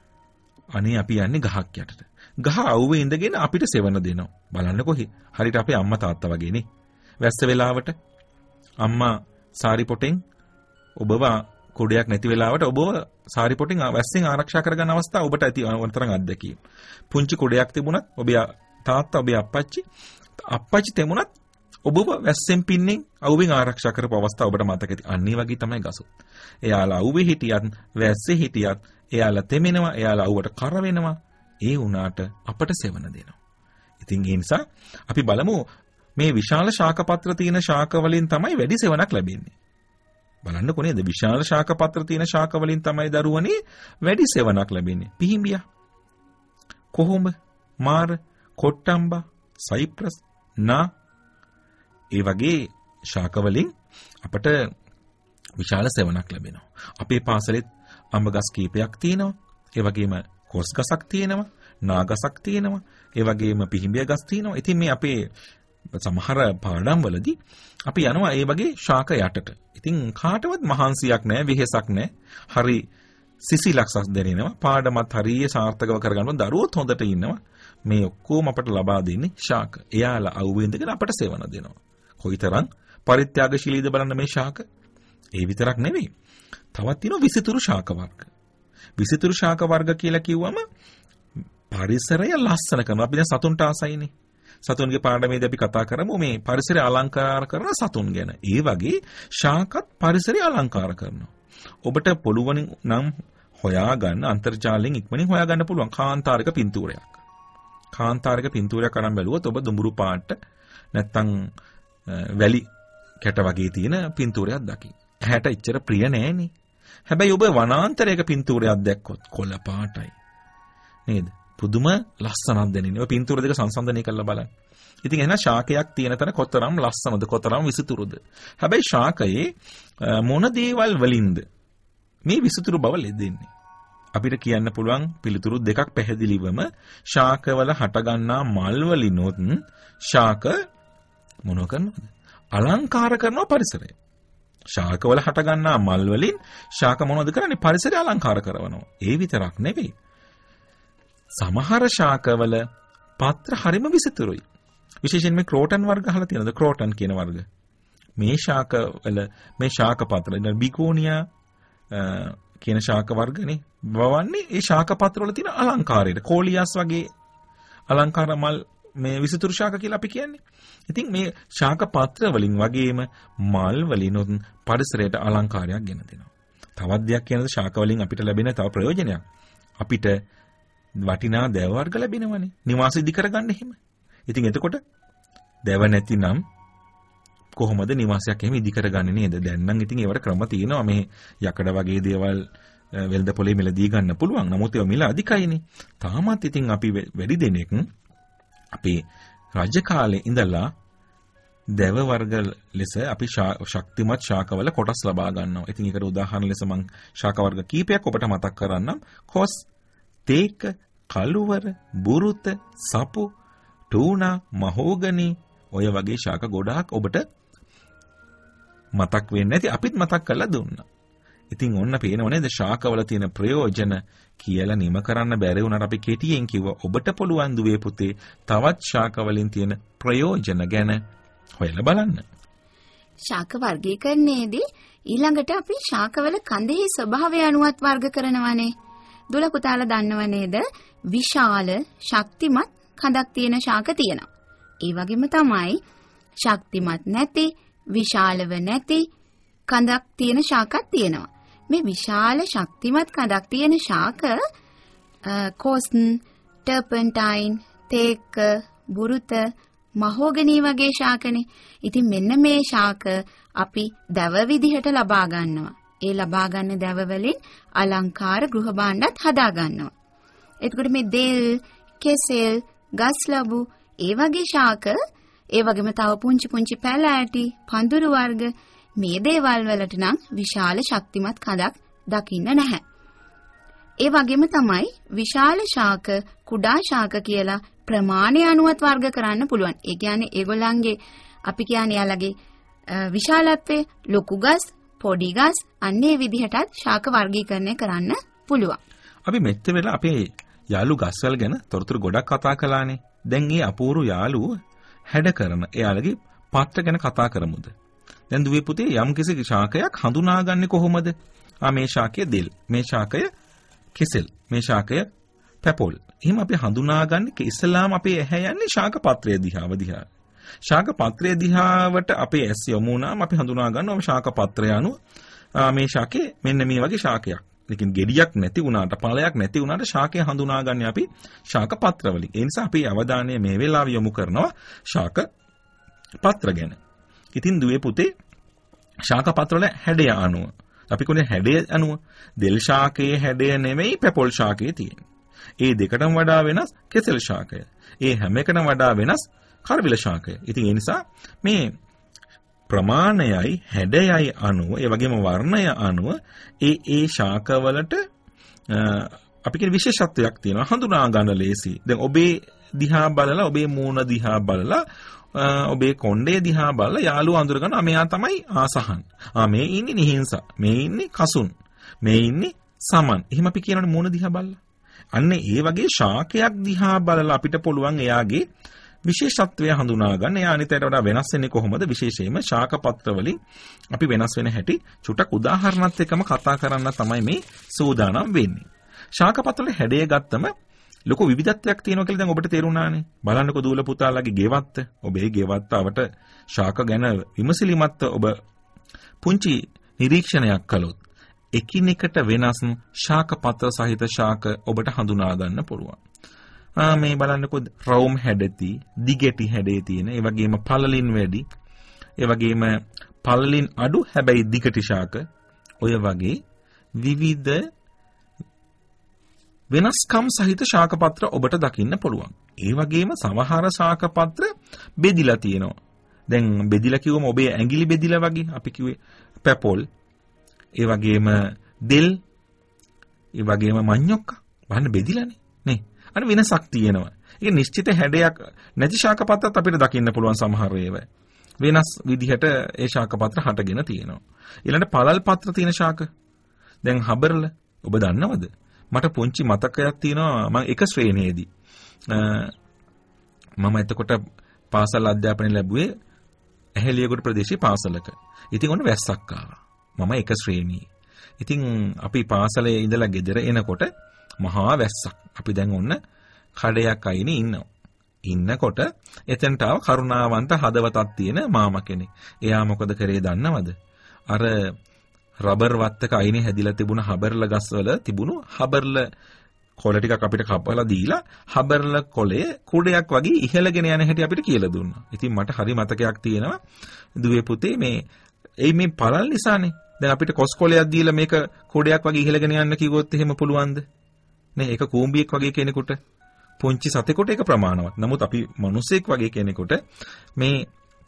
අනේ අපි යන්නේ ගහක් යටට. ගහ අවුවේ ඉඳගෙන අපිට සෙවණ දෙනවා. බලන්නකො හරියට අපේ අම්මා තාත්තා වගේනේ. වැස්ස වෙලාවට අම්මා සාරි පොටෙන් ඔබව කුඩයක් නැති වෙලාවට ඔබව සාරි පොටෙන් වැස්සෙන් ආරක්ෂා කරගන්න අවස්ථාව ඔබට ඇති වතරන් අත්දැකීම්. පුංචි කුඩයක් තිබුණත් ඔබේ තාත්තා ඔබේ අප්පච්චි තෙමුණත් ඔබව වැස්සෙන් පින්නෙන් අවුවෙන් ආරක්ෂා කරපු අවස්ථාව ඔබට මතක ඇති. අන්නේ වගේ තමයි ගසුත්. එයාලා අවුවේ හිටියත් වැස්සේ හිටියත් එයාලා තෙමෙනවා, එයාලා අවුවට කර වෙනවා. ඒ වුණාට අපට සෙවන දෙනවා. ඉතින් ඒ නිසා අපි බලමු මේ විශාල ශාකපත්‍ර තියෙන ශාක වලින් තමයි වැඩි සෙවණක් ලැබෙන්නේ. බලන්නකො නේද? විශාල ශාකපත්‍ර තියෙන ශාක වලින් තමයි දරුවනේ වැඩි සෙවණක් ලැබෙන්නේ. පිහිඹියා, කොහොඹ, මාර, කොට්ටම්බා, සයිප්‍රස්, නා ඒ වගේ ශාක වලින් අපට විශාල සෙවණක් ලැබෙනවා. අපේ පාසලෙත් අඹ ගස් කීපයක් තියෙනවා. ඒ වගේම කොස් ගසක් තියෙනවා, නා ගසක් තියෙනවා, ඒ වගේම පිහිඹිය ගස් තියෙනවා. ඉතින් මේ අපේ සමහර පාඩම් වලදී අපි යනවා ඒ වගේ ශාක යටට. ඉතින් කාටවත් මහන්සියක් නැහැ, වෙහෙසක් නැහැ. හරි සිසිලක්සක් දැනෙනවා. පාඩමත් හරිය සාර්ථකව කරගන්න දරුවොත් හොඳට ඉන්නවා. මේ ඔක්කොම අපට ලබා දෙන්නේ ශාක. එයාලා අවුවේ ඉඳගෙන අපට සෙවන දෙනවා. කොයිතරම් පරිත්‍යාගශීලීද බලන්න මේ ශාක. ඒ විතරක් නෙවෙයි. තවත් තියෙනවා විසිතුරු ශාක වර්ග. විසිතුරු ශාක වර්ග කියලා කිව්වම පරිසරය ලස්සන කරනවා. අපි දැන් සතුන්ට ආසයිනේ. සතුන්ගේ පාඩමේදී අපි කතා කරමු මේ පරිසරය අලංකාර කරන සතුන් ගැන. ඒ වගේ ශාකත් පරිසරය අලංකාර කරනවා. ඔබට පුළුවන් නම් හොයාගන්න අන්තර්ජාලයෙන් ඉක්මනින් හොයාගන්න පුළුවන් කාන්තාරික පින්තූරයක්. කාන්තාරික පින්තූරයක් අරන් බැලුවොත් ඔබ දුඹුරු පාට නැත්තම් වැලි කැට වගේ තියෙන පින්තූරයක් දකි. ඇහැට ඉච්චර ප්‍රිය නෑනේ. හැබැයි ඔබ වනාන්තරයක පින්තූරයක් දැක්කොත් කොළ පාටයි. නේද? පුදුම ලස්සනක් දැනෙන්නේ. ඔය පින්තූර දෙක සංසන්දනය කරලා බලන්න. ඉතින් එහෙනම් ශාකයක් තියෙන තැන කොතරම් ලස්සනද කොතරම් විසිතුරුද. හැබැයි ශාකයේ මොන දේවල් වලින්ද මේ විසිතුරු බව ලැබෙන්නේ? අපිට කියන්න පුළුවන් පිළිතුරු දෙකක් පැහැදිලිවම ශාකවල හටගන්නා මල් වලිනොත් ශාක මොනව කරනවද? අලංකාර කරනවා පරිසරය. ශාකවල හටගන්නා මල් වලින් ශාක මොනවද කරන්නේ? පරිසරය අලංකාර කරනවා. ඒ විතරක් නෙවෙයි. සමහර ශාකවල පත්‍ර හරිම විසිතුරුයි. විශේෂයෙන් මේ ක්‍රෝටන් වර්ග අහලා තියෙනවද? ක්‍රෝටන් කියන වර්ග. මේ ශාකවල මේ ශාක පත්‍ර බිගෝනියා කියන ශාක වර්ගනේ වවන්නේ ඒ ශාක පත්‍ර වල තියෙන අලංකාරයට. කෝලියස් වගේ අලංකාර මල් මේ විසිතුරු ශාක කියලා අපි කියන්නේ. ඉතින් මේ ශාක පත්‍ර වලින් වගේම මල් වලිනුත් පරිසරයට අලංකාරයක් ගෙන දෙනවා. තවත් දෙයක් කියනද ශාක වලින් අපිට ලැබෙන තව ප්‍රයෝජනයක්. අපිට වටිනා දැව වර්ග ලැබෙනවනේ. නිවාස ඉදි කරගන්න එහෙම. ඉතින් එතකොට දැව නැතිනම් කොහොමද නිවාසයක් එහෙම ඉදි කරගන්නේ නේද? දැන් නම් ඉතින් ඒවට ක්‍රම තියෙනවා. මේ යකඩ වගේ දේවල් වෙල්ද පොලේ මිලදී ගන්න පුළුවන්. නමුත් ඒවා මිල අධිකයිනේ. තාමත් ඉතින් අපි වැඩි දෙනෙක් අපේ රාජ්‍ය කාලේ ඉඳලා දැව වර්ග ලෙස අපි ශක්තිමත් ශාකවල කොටස් ලබා ගන්නවා. ඉතින් ඒකට උදාහරණ ලෙස මම ශාක වර්ග කීපයක් ඔබට මතක් කරන්නම්. කොස්, තේක, කළුවර, බුරුත, සපු, ටූනා, මහෝගනි ඔය වගේ ශාක ගොඩාක් ඔබට මතක් වෙන්නේ නැති අපිත් මතක් කරලා දුන්නා. ඉතින් ඔන්න පේනව නේද ශාකවල තියෙන ප්‍රයෝජන කියලා නිම කරන්න බැරි වුණාට අපි කෙටියෙන් කිව්වා ඔබට පුළුවන් දුවේ පුතේ තවත් ශාකවලින් තියෙන ප්‍රයෝජන ගැන හොයලා බලන්න. ශාක වර්ගීකරණයේදී ඊළඟට අපි ශාකවල කඳෙහි ස්වභාවය අනුවත් වර්ග කරනවානේ. දුල පුතාලා දන්නව නේද? විශාල ශක්තිමත් කඳක් තියෙන ශාක තියෙනවා. ඒ වගේම තමයි ශක්තිමත් නැති, විශාලව නැති කඳක් තියෙන ශාකක් තියෙනවා. මේ විශාල ශක්තිමත් කඳක් තියෙන ශාක කොස්න්, ටර්පන්ටයින්, තේක, බුරුත, මහෝගනි වගේ ශාකනේ. ඉතින් මෙන්න මේ ශාක අපි දැව විදිහට ලබා ගන්නවා. ඒ ලබා ගන්න දැව වලින් අලංකාර ගෘහ භාණ්ඩත් හදා ගන්නවා. එතකොට මේ දෙල්, කෙසෙල්, ගස්ලබු ඒ වගේ ශාක, ඒ වගේම තව පුංචි පුංචි පැලෑටි, පඳුරු වර්ග මේ දේවල් වලට නම් විශාල ශක්තිමත් කඳක් දකින්න නැහැ. ඒ වගේම තමයි විශාල ශාක, කුඩා ශාක කියලා ප්‍රමාණය අනුවත් වර්ග කරන්න පුළුවන්. ඒ කියන්නේ ඒගොල්ලන්ගේ අපි කියන්නේ යාලගේ විශාලත්වය ලොකු ගස්, පොඩි ගස් අන්නේ විදිහටත් ශාක වර්ගීකරණය කරන්න පුළුවන්. අපි මෙච්චර වෙලා අපේ යාළු ගස්වල ගැන තොරතුරු ගොඩක් කතා කළානේ. දැන් මේ අපූර්ව යාළුව හැඩ කරන එයාලගේ පත්‍ර ගැන කතා කරමුද? දැන් දුවේ පුතේ යම් කිසි ශාකයක් හඳුනාගන්නේ කොහොමද? මේ ශාකය දෙල්, මේ ශාකය කෙසෙල්, මේ ශාකය පැපොල්. එහෙනම් අපි හඳුනාගන්නේ ඉස්සලාම අපේ ඇහැ යන්නේ ශාක පත්‍රය දිහා. ශාක පත්‍රය දිහාවට අපේ ඇස් යොමු වුණාම අපි හඳුනා ගන්නවා ශාක පත්‍රය අනුව මේ ශාකේ මෙන්න මේ වගේ ශාකයක්. ඒකින් ගෙඩියක් නැති වුණාට, පළයක් නැති වුණාට ශාකය හඳුනාගන්නේ අපි ශාක පත්‍ර වලින්. ඒ නිසා අපි අවධානය මේ වෙලාවේ යොමු කරනවා ශාක පත්‍ර ගැන. ඉතින් දුවේ පුතේ ශාක පත්‍ර වල හැඩය අනුව අපි කියන්නේ හැඩය අනුව දෙල් ශාකයේ හැඩය නෙමෙයි පැපොල් ශාකයේ තියෙන්නේ. ඒ දෙකටම වඩා වෙනස් කෙසෙල් ශාකය. ඒ හැම එකටම වඩා වෙනස් කරවිල ශාකය. ඉතින් ඒ නිසා මේ ප්‍රමාණයයි හැඩයයි අනුව ඒ වගේම වර්ණය අනුව ඒ ශාකවලට අපි කියන විශේෂත්වයක් තියෙනවා හඳුනා ගන්න ලේසි. දැන් ඔබේ දිහා බලලා ඔබේ මූණ දිහා බලලා ඔබේ කොණ්ඩේ දිහා බලලා යාළුවා අඳුර ගන්න මෙයා තමයි ආසහන්. මේ ඉන්නේ නිහිංසා. මේ ඉන්නේ කසුන්. මේ ඉන්නේ සමන්. එහෙම අපි කියනවනේ මූණ දිහා බලලා. අන්න ඒ වගේ ශාකයක් දිහා බලලා අපිට පුළුවන් එයාගේ විශේෂත්වය හඳුනා ගන්න. එයා අනිත් අයට වඩා වෙනස් වෙන්නේ කොහොමද? විශේෂයෙන්ම ශාක පත්‍ර වලින් අපි වෙනස් වෙන හැටි චුට්ටක් උදාහරණත් එක්කම කතා කරන්න තමයි මේ සූදානම් වෙන්නේ. ශාක පත්‍ර වල හැඩය ගත්තම ලොකු විවිධත්වයක් තියෙනවා කියලා දැන් ඔබට තේරුණානේ. බලන්නකො දූල පුතාලාගේ ගෙවත්ත. ඔබේ ගෙවත්තවට ශාක ගැන විමසිලිමත් ඔබ පුංචි නිරීක්ෂණයක් කළොත් එකිනෙකට වෙනස් ශාක පත්‍ර සහිත ශාක ඔබට හඳුනා ගන්න පුළුවන්. මේ බලන්නකො රවුම් හැඩති, දිගටි හැඩේ තියෙන, ඒ වගේම පළලින් වැඩි, ඒ වගේම පළලින් අඩු හැබැයි දිගටි ශාක, ඔය වගේ විවිධ වෙනස්කම් සහිත ශාක පත්‍ර ඔබට දකින්න පුළුවන්. ඒ වගේම සමහර ශාක පත්‍ර බෙදිලා තියෙනවා. දැන් බෙදිලා කිව්වම ඔබේ ඇඟිලි බෙදිලා වගේ අපි කිව්වේ පැපොල්, ඒ වගේම දෙල්, ඒ වගේම මඤ්ඤොක්ක බලන්න බෙදිලානේ නේ. අර වෙනසක් තියෙනවා. ඒක නිශ්චිත හැඩයක් නැති ශාක පත්‍රත් අපිට දකින්න පුළුවන් සමහර ඒවා. වෙනස් විදිහට ඒ ශාක පත්‍ර හටගෙන තියෙනවා. ඊළඟට පළල් පත්‍ර තියෙන ශාක. දැන් හබර්ල ඔබ දන්නවද? මට පුංචි මතකයක් තියෙනවා මම එක ශ්‍රේණියේදී. මම එතකොට පාසල් අධ්‍යාපනය ලැබුවේ ඇහැලියගොඩ ප්‍රදේශයේ පාසලක. ඉතින් ඔන්න වැස්සක් ආවා. මම එක ශ්‍රේණියේ. ඉතින් අපි පාසලේ ඉඳලා ගෙදර එනකොට මහා වැස්සක්. අපි දැන් ඔන්න කඩයක් අයිනේ ඉන්නවා. ඉන්නකොට එතනට ආව කරුණාවන්ත හදවතක් තියෙන මාමා කෙනෙක්. එයා මොකද කරේ දන්නවද? අර රබර් වත්තක අයිනේ හැදිලා තිබුණ හබර්ල ගස්වල තිබුණු හබර්ල කොළ ටිකක් අපිට කපලා දීලා හබර්ල කොළේ කුඩයක් වගේ ඉහළගෙන යන හැටි අපිට කියලා දුන්නා. ඉතින් මට හරි මතකයක් තියෙනවා දුවේ පුතේ මේ පළල් නිසානේ. දැන් අපිට කොස් කොළයක් දීලා මේක කුඩයක් වගේ ඉහළගෙන යන්න කිව්වොත් එහෙම පුළුවන්ද? නේ ඒක කූඹියෙක් වගේ කෙනෙකුට පුංචි සතෙකුට ඒක ප්‍රමාණවත්. නමුත් අපි මිනිසෙක් වගේ කෙනෙකුට මේ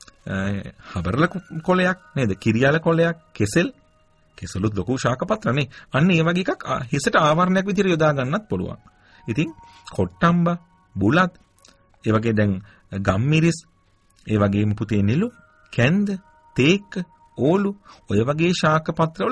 හබර්ල කොළයක් නේද? කිරියාල කොළයක්, කෙසලුත් ලොකු ශාක පත්‍රනේ. අන්න ඒ වගේ එකක් හිසට ආවරණයක් විදිහට යොදා ගන්නත් පුළුවන්. ඉතින් කොට්ටම්බ, බුලත්, ඒ වගේ දැන් ගම්මිරිස්, ඒ වගේම පුතේ නිලු, කැන්ද, තේක්ක, ඕලු ඔය වගේ ශාක පත්‍රවල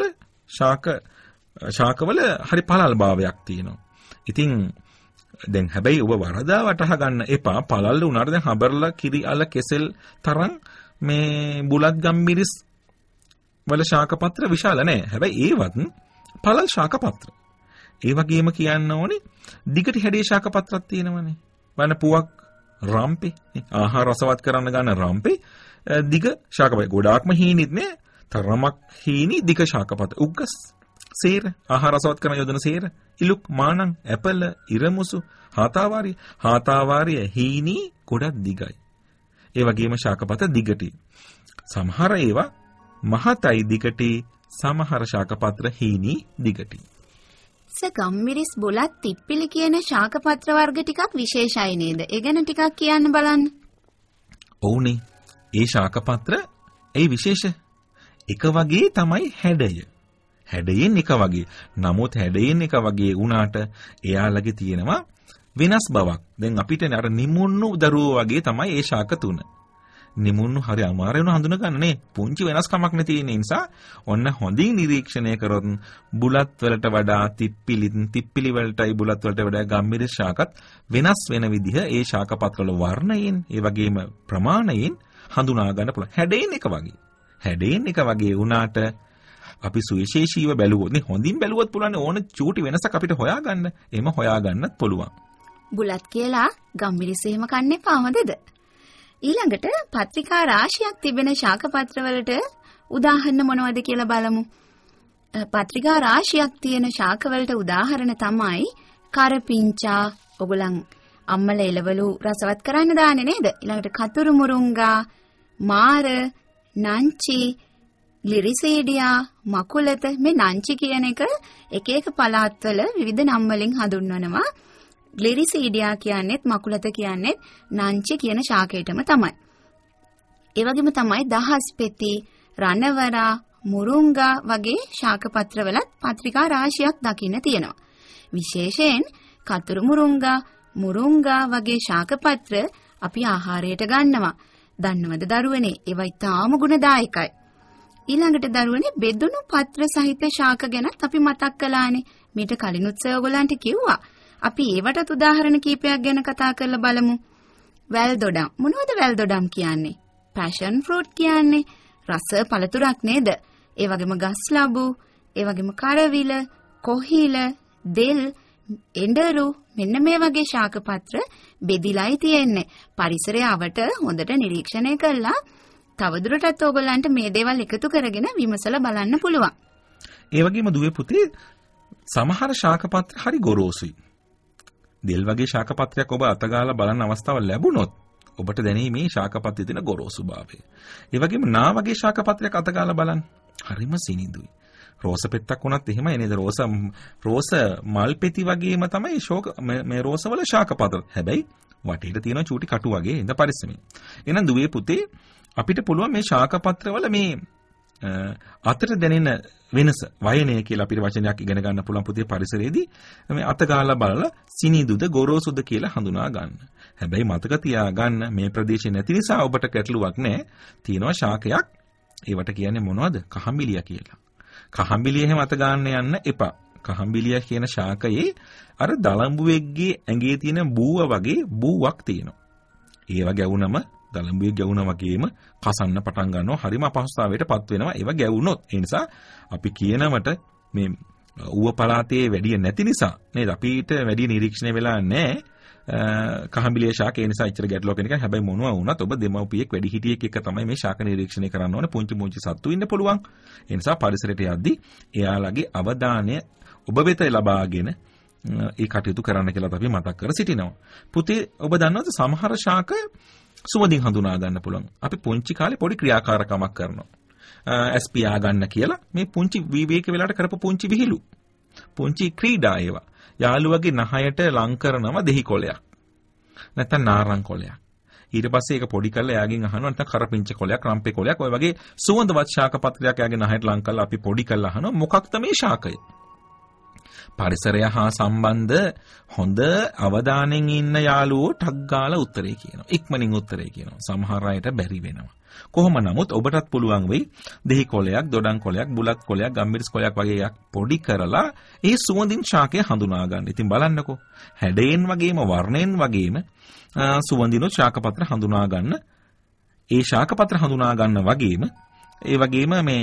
ශාකවල හරි පළල් භාවයක් තියෙනවා. ඉතින් දැන් හැබැයි ඔබ වරදා වටහා ගන්න එපා. පළල් උනාට දැන් හබර්ලා කිරියාල කෙසෙල් තරම් මේ බුලත් ගම්මිරිස් වල ශාක පත්‍ර විශාල නැහැ. හැබැයි ඒවත් පළල් ශාක පත්‍ර. ඒ වගේම කියන්න ඕනේ දිගට හැඩේ ශාක පත්‍රයක් තියෙනවනේ. බලන්න පුවක්, රම්පේ, ආහාර රසවත් කරන්න ගන්න රම්පේ දිග ශාක පත්‍ර. ගොඩාක්ම හීනිත් නෑ. තරමක් හීනි දිග ශාක පත්‍ර. උග්ගස්, සේර, ආහාර රසවත් කරන යොදන සේර, ඉලුක්, මානං, ඇපල, ඉරමුසු, හාතාවාරිය හීනි ගොඩක් දිගයි. ඒ වගේම ශාක පත්‍ර දිගටි. සමහර ඒවා මහතයි දිගටි, සමහර ශාක පත්‍ර හීනි දිගටි. ගම්මිරිස්, බුලත්, තිප්පිලි කියන ශාක පත්‍ර වර්ග ටිකක් විශේෂයි නේද? ඒ ගැන ටිකක් කියන්න බලන්න. ඔව්නේ. ඒ ශාක පත්‍ර ඒ විශේෂ එක වගේ තමයි හැඩය. හැඩයෙන් එක වගේ. නමුත් හැඩයෙන් එක වගේ වුණාට එයාලගේ තියෙනවා වෙනස් බවක්. දැන් අපිට අර නිමුන්නු දරුවෝ වගේ තමයි ඒ ශාක තුන. නිමුන්නු හරි අමාරු වෙන හඳුන ගන්න නේ. පුංචි වෙනස්කමක් නේ තියෙන නිසා ඔන්න හොඳින් නිරීක්ෂණය කරොත් බුලත් වලට වඩා තිප්පිලි වලටයි බුලත් වලට වඩා ගම්මිරිස් ශාකත් වෙනස් වෙන විදිහ ඒ ශාක පත්‍රවල වර්ණයෙන් ඒ වගේම ප්‍රමාණයෙන් හඳුනා ගන්න පුළුවන්. හැඩයෙන් එක වගේ වුණාට අපි සුවිශේෂීව බැලුවොත් නේ හොඳින් බැලුවොත් පුළුවන් ඕන චූටි වෙනසක් අපිට හොයාගන්න. එහෙම හොයාගන්නත් පුළුවන්. බුලත් කියලා ගම්මිරිස් එහෙම කන්න එපා හොඳද? ඊළඟට පත්‍රිකා රාශියක් තිබෙන ශාක පත්‍රවලට උදාහරණ මොනවද කියලා බලමු. පත්‍රිකා රාශියක් තියෙන ශාකවලට උදාහරණ තමයි කරපිංචා. ඔගලන් අම්මල එළවලු රසවත් කරන්න දාන්නේ නේද? ඊළඟට කතුරු මුරුංගා, මාර, නංචි, ලිරිසීඩියා, මකුලත. මේ නංචි කියන එක එක පළාත්වල විවිධ නම් වලින් හඳුන්වනවා. ලිරිසීඩියා කියන්නේත් මකුලත කියන්නේත් නංචි කියන ශාකයටම තමයි. ඒ වගේම තමයි දහස් පෙති, රණවරා, මුරුංගා වගේ ශාක පත්‍රවලත් පත්‍රිකා රාශියක් දකින්න තියෙනවා. විශේෂයෙන් කතුරු මුරුංගා වගේ ශාක පත්‍ර අපි ආහාරයට ගන්නවා. දන්නවද දරුවනේ? ඒවා ඉතාම ගුණදායකයි. ඊළඟට දරුවනේ බෙදුණු පත්‍ර සහිත ශාක ගැනත් අපි මතක් කළානේ. මීට කලිනුත් ඔයගොල්ලන්ට කිව්වා. අපි ඒවටත් උදාහරණ කීපයක් ගැන කතා කරලා බලමු. වැල්දොඩම්. මොනවද වැල්දොඩම් කියන්නේ? පැෂන් ෆෘට් කියන්නේ රස පළතුරක් නේද? ඒ වගේම ගස් ලැබු, ඒ වගේම කරවිල, කොහිල, දෙල්, එඬරු මෙන්න මේ වගේ ශාක පත්‍ර බෙදිලායි තියෙන්නේ. පරිසරයට හොඳට නිරීක්ෂණය කළා තවදුරටත් ඕගොල්ලන්ට මේ දේවල් එකතු කරගෙන විමසලා බලන්න පුළුවන්. ඒ වගේම දුවේ පුතේ සමහර ශාක පත්‍ර හරි ගොරෝසුයි. දෙල් වගේ ශාක පත්‍රයක් ඔබ අතගාලා බලන්න අවස්ථාවක් ලැබුණොත් ඔබට දැනෙයි මේ ශාක පත්‍රයේ තියෙන ගොරෝසුභාවය. ඒ වගේම නා වගේ ශාක පත්‍රයක් අතගාලා බලන්න හරිම සිනිඳුයි. රෝස පෙත්තක් වුණත් එහෙමයි නේද? රෝස මල් පෙති වගේම තමයි මේ රෝසවල ශාක පත්‍ර. හැබැයි වටේට තියෙන චූටි කටු වගේ ඉඳ පරිස්සමෙන්. එහෙනම් දුවේ පුතේ අපිට පුළුවන් මේ ශාක පත්‍රවල මේ අතට දැනෙන වෙනස වයනය කියලා අපිට වචනයක් ඉගෙන ගන්න පුළුවන් පුතේ පරිසරයේදී මේ අත ගාලා බලලා සිනිදුද ගොරෝසුද කියලා හඳුනා ගන්න. හැබැයි මතක තියාගන්න මේ ප්‍රදේශේ නැති නිසා ඔබට ගැටලුවක් නැහැ. තියෙනවා ශාකයක්. ඒවට කියන්නේ මොනවද? කහඹිලිය කියලා. කහඹිලිය එහෙම අත ගන්න යන්න එපා. කහඹිලිය කියන ශාකයේ අර දලඹුවෙක්ගේ ඇඟේ තියෙන බූව වගේ බූවක් තියෙනවා. ඒව ගැවුනම දලඹුවේ ගැවුනා වගේම කසන්න පටන් ගන්නවා. හරිම අපහසුතාවයටපත් වෙනවා. ඒව ගැවුනොත්. ඒ නිසා අපි කියනවට මේ ඌව පළාතේ වැඩි නැති නිසා නේද? අපිට වැඩි නිරීක්ෂණය වෙලා නැහැ. කහඹිලිය ශාක ඒ නිසා ඉච්චර ගැටලුවක් වෙන එක. හැබැයි මොනවා වුණත් ඔබ දෙමව්පියෙක් වැඩි හිටියෙක් එක තමයි මේ ශාක නිරීක්ෂණය කරන්න ඕනේ. පුංචි සත්තු ඉන්න පුළුවන්. ඒ නිසා පරිසරයට යද්දී එයාලගේ අවධානය ඔබ වෙත ලබාගෙන ඒ කටයුතු කරන්න කියලා අපි මතක් කර සිටිනවා. පුතේ ඔබ දන්නවද සමහර ශාක සුවඳින් හඳුනා ගන්න පුළුවන්. අපි පුංචි කාලේ පොඩි ක්‍රියාකාරකමක් කරනවා. ඇස් පියා ගන්න කියලා මේ පුංචි විවේක වෙලාවට කරපු පුංචි විහිළු. පුංචි ක්‍රීඩා ඒවා. යාළුවගේ නහයට ලං කරනම දෙහි කොලයක්. නැත්නම් නාරං කොලයක්. ඊට පස්සේ ඒක පොඩි කරලා එයාගෙන් අහනවා නැත්නම් කරපිංච කොලයක්, රම්පේ කොලයක්, ඔය වගේ සුවඳවත් ශාක පත්‍රයක් එයාගේ නහයට ලං කරලා අපි පොඩි කරලා අහනවා මොකක්ද මේ ශාකය? පරිසරය හා සම්බන්ධ හොඳ අවධානයෙන් ඉන්න යාළුවෝ ටක් ගාලා උත්තරේ කියනවා. ඉක්මනින් උත්තරේ කියනවා. සමහර අයට බැරි වෙනවා. කොහොම නමුත් ඔබටත් පුළුවන් වෙයි දෙහි කොලයක්, දොඩම් කොලයක්, බුලත් කොලයක්, ගම්මිරිස් කොලයක් වගේ එකක් පොඩි කරලා ඒ සුවඳින් ශාකය හඳුනා ගන්න. ඉතින් බලන්නකෝ. හැඩයෙන් වගේම වර්ණයෙන් වගේම සුවඳිනු ශාකපත්‍ර හඳුනා ගන්න. ඒ ශාකපත්‍ර හඳුනා ගන්න වගේම ඒ වගේම මේ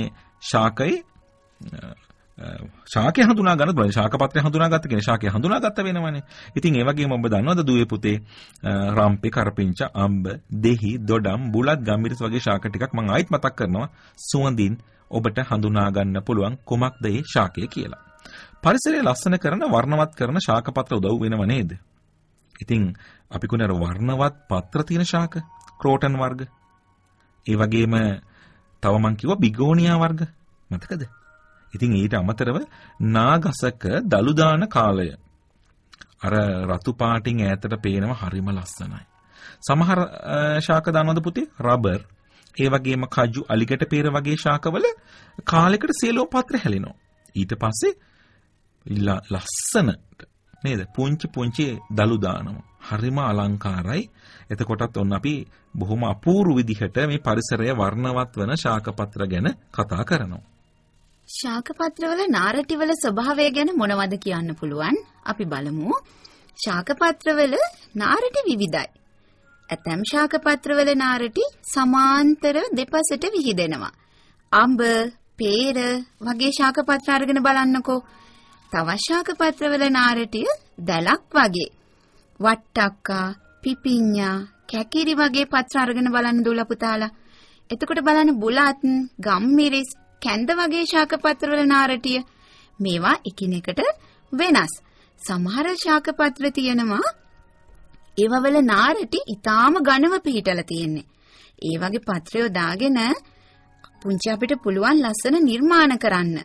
ශාකය හඳුනා ගන්න බලන්න. ශාකපත්‍රය හඳුනාගත්ත කියන්නේ ශාකය හඳුනාගත්ත වෙනවනේ. ඉතින් ඒ වගේම ඔබ දන්නවද දුවේ පුතේ රම්පේ, කරපිංච, අම්බ, දෙහි, දොඩම්, බුලත්, ගම්මිරිස් වගේ ශාක ටිකක් මම ආයිත් මතක් කරනවා. සුවඳින් ඔබට හඳුනා ගන්න පුළුවන් කොමක්ද මේ ශාකය කියලා. පරිසරය ලස්සන කරන, වර්ණවත් කරන ශාකපත්‍ර උදව් වෙනව නේද? ඉතින් අපි කොහොනර වර්ණවත් පත්‍ර තියෙන ශාක, ක්‍රෝටන් වර්ග. ඒ වගේම තව මං කිව්වා බිගෝනියා වර්ග. මතකද? ඉතින් ඊට අමතරව නාගසක දලු දාන කාලය අර රතු පාටින් ඈතට පේනවා හරිම ලස්සනයි. සමහර ශාක දානවද පුතේ? රබර්, ඒ වගේම කජු, අලිගැට peer වගේ ශාකවල කාලයකට සේලෝ පත්‍ර හැලෙනවා. ඊට පස්සේ ලස්සනට නේද? පුංචි දලු දානවා. හරිම අලංකාරයි. එතකොටත් ඔන්න අපි බොහොම අපූර්ව විදිහට මේ පරිසරය වර්ණවත් වන ශාක පත්‍ර ගැන කතා කරනවා. ශාක පත්‍රවල නාරටිවල ස්වභාවය ගැන මොනවද කියන්න පුළුවන්? අපි බලමු. ශාක පත්‍රවල නාරටි විවිධයි. ඇතැම් ශාක පත්‍රවල නාරටි සමාන්තර දෙපසට විහිදෙනවා. අඹ, peer වගේ ශාක පත්‍ර අරගෙන බලන්නකෝ. තවත් ශාක පත්‍රවල නාරටිය දැලක් වගේ. වට්ටක්කා, පිපිඤ්ඤා, කැකිරි වගේ පත්‍ර අරගෙන බලන්න දුලා පුතාලා. එතකොට බලන්න බුලත්, ගම්මිරිස්, කැන්ද වගේ ශාක පත්‍රවල නාරටිය මේවා එකිනෙකට වෙනස්. සමහර ශාක පත්‍ර තියෙනවා ඒවවල නාරටි ඊටාම ඝනව පිහිටලා තියෙන්නේ. ඒ වගේ පත්‍රයෝ දාගෙන පුංචි අපිට පුළුවන් ලස්සන නිර්මාණ කරන්න.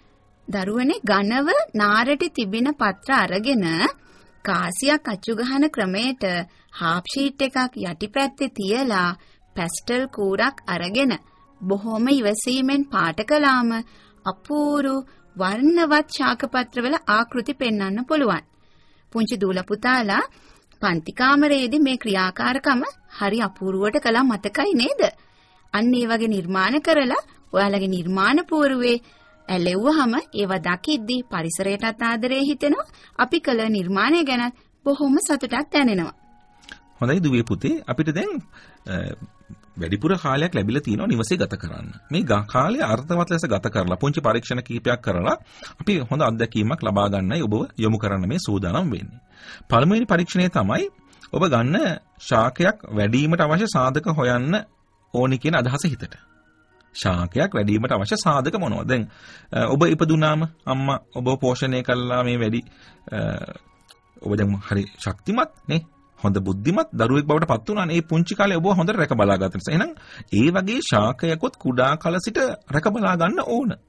දරුවනේ ඝනව නාරටි තිබෙන පත්‍ර අරගෙන කාසියක් අච්චු ගහන ක්‍රමයට හාප් ෂීට් එකක් යටිපැත්තේ තියලා පැස්ටල් කූරක් අරගෙන බොහොම ඉවසීමෙන් පාට කළාම අපූරු වර්ණවත් ශාක පත්‍රවල ආකෘති පෙන්වන්න පුළුවන්. පුංචි දූල පුතාලා පන්ති කාමරයේදී මේ ක්‍රියාකාරකම හරි අපූර්වවට කළා මතකයි නේද? අන්න ඒ වගේ නිර්මාණ කරලා ඔයාලගේ නිර්මාණ පූර්වේ ඇලෙව්වහම ඒවා දකිද්දී පරිසරයටත් ආදරේ හිතෙනවා. අපි කළ නිර්මාණය ගැන බොහොම සතුටක් දැනෙනවා. හොඳයි දුවේ පුතේ, අපිට දැන් වැඩිපුර කාලයක් ලැබිලා තියෙනවා නිවසේ ගත කරන්න. මේ කාලය අර්ථවත් ලෙස ගත කරලා පුංචි පරීක්ෂණ කීපයක් කරලා අපි හොඳ අත්දැකීමක් ලබා ගන්නයි ඔබව යොමු කරන්න මේ සූදානම් වෙන්නේ. පළමුවෙනි පරීක්ෂණය තමයි ඔබ ගන්න ශාකයක් වැඩිවීමට අවශ්‍ය සාධක හොයන්න ඕනි කියන අදහස හිතට. ශාකයක් වැඩිවීමට අවශ්‍ය සාධක මොනවද? දැන් ඔබ ඉපදුනාම අම්මා ඔබ පෝෂණය කළා මේ වැඩි ඔබ දැන් හරි ශක්තිමත් නේ? හොඳ බුද්ධිමත් දරුවෙක් බවට පත් වුණානේ. ඒ පුංචි කාලේ ඔබ හොඳට රැක බලා ගත්ත නිසා. එහෙනම් ඒ වගේ ශාකයකොත් කුඩා කල සිට රැක බලා ගන්න ඕන.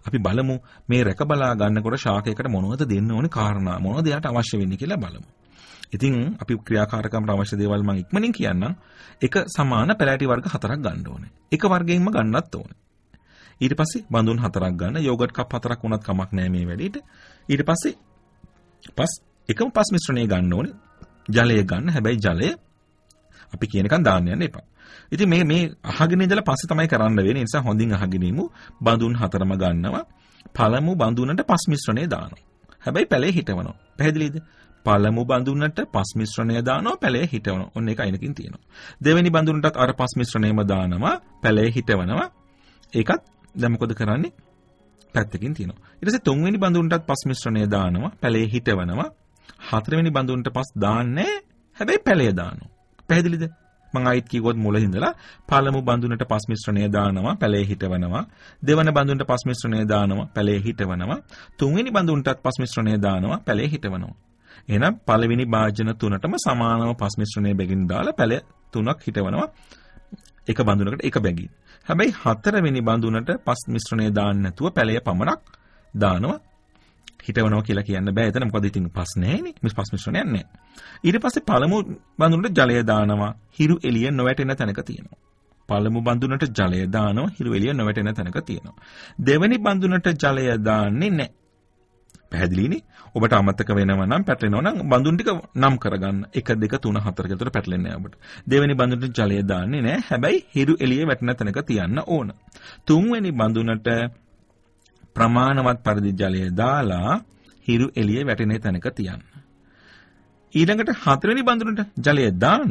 අපි බලමු මේ රැක බලා ගන්නකොට ශාකයකට මොනවද දෙන්න ඕනේ කාරණා මොනවද යාට අවශ්‍ය වෙන්නේ කියලා බලමු. ඉතින් අපි ක්‍රියාකාරකමට අවශ්‍ය දේවල් මම ඉක්මනින් කියන්නම්. එක සමාන පැලෑටි වර්ග 4ක් ගන්න ඕනේ. එක වර්ගයෙන්ම ගන්නත් ඕනේ. ඊට පස්සේ බඳුන් 4ක් ගන්න. යෝගට් කප් 4ක් වුණත් කමක් නැහැ මේ වැඩේට. ඊට පස්සේ එකම පස් මිශ්‍රණය ගන්න ඕනේ. ජලය ගන්න. හැබැයි ජලය අපි කියනකන් දාන්න යන්න එපා. ඉතින් මේ අහගෙන ඉඳලා පස්සේ තමයි කරන්න වෙන්නේ. ඒ නිසා හොඳින් අහගෙන ඉමු. බඳුන් 4ම ගන්නවා. පළමු බඳුනට පස් මිශ්‍රණය දානවා. හැබැයි පැලේ හිටවනවා. පැහැදිලිද? පළමු බඳුනට පස් මිශ්‍රණය දානවා. පැලේ හිටවනවා. ඔන්න ඒක අයිනකින් තියෙනවා. දෙවෙනි බඳුනටත් අර පස් මිශ්‍රණයම දානවා. පැලේ හිටවනවා. ඒකත් දැන් මොකද කරන්නේ? පැත්තකින් තියෙනවා. ඊට පස්සේ තුන්වෙනි බඳුනටත් පස් මිශ්‍රණය දානවා. පැලේ හිටවනවා. හතරවෙනි බඳුනට පස් දාන්නේ. හැබැයි පැලේ දානවා. පැහැදිලිද? මම ආයිත් කිව්වොත් මුලින් ඉඳලා පළමු බඳුනට පස් මිශ්‍රණය දානවා. පැලේ හිටවනවා. දෙවන බඳුනට පස් මිශ්‍රණය දානවා. පැලේ හිටවනවා. තුන්වෙනි බඳුනටත් පස් මිශ්‍රණය දානවා. පැලේ හිටවනවා. එහෙනම් පළවෙනි භාජන තුනටම සමානව පස් මිශ්‍රණය බැගින් දාලා පැල තුනක් හිටවනවා. එක බඳුනකට එක බැගින්. හැබැයි හතරවෙනි බඳුනට පස් මිශ්‍රණය දාන්න නැතුව පැලය පමණක් දානවා. හිටවනවා කියලා කියන්න බෑ. එතන මොකද ඉතින් පස් නැහැනේ. පස් මිශ්‍රණයක් නැහැ. ඊට පස්සේ පළමු බඳුනට ජලය දානවා. හිරු එළිය නොවැටෙන තැනක තියෙනවා. පළමු බඳුනට ජලය දානවා. හිරු එළිය නොවැටෙන තැනක තියෙනවා. දෙවෙනි බඳුනට ජලය දාන්නේ නැහැ. පැහැදිලිනේ? ඔබට අමතක වෙනවා නම් පැටලෙනවා නම් බඳුන් ටික නම් කරගන්න. 1 2 3 4 කියලා පැටලෙන්නේ නැහැ ඔබට. දෙවෙනි බඳුනට ජලය දාන්නේ නැහැ. හැබැයි හිරු එළිය වැටෙන තැනක තියන්න ඕන. තුන්වෙනි බඳුනට ප්‍රමාණවත් පරිදි ජලය දාලා හිරු එළිය වැටෙන තැනක තියන්න. ඊළඟට හතරවෙනි බඳුනට ජලය දාන්න.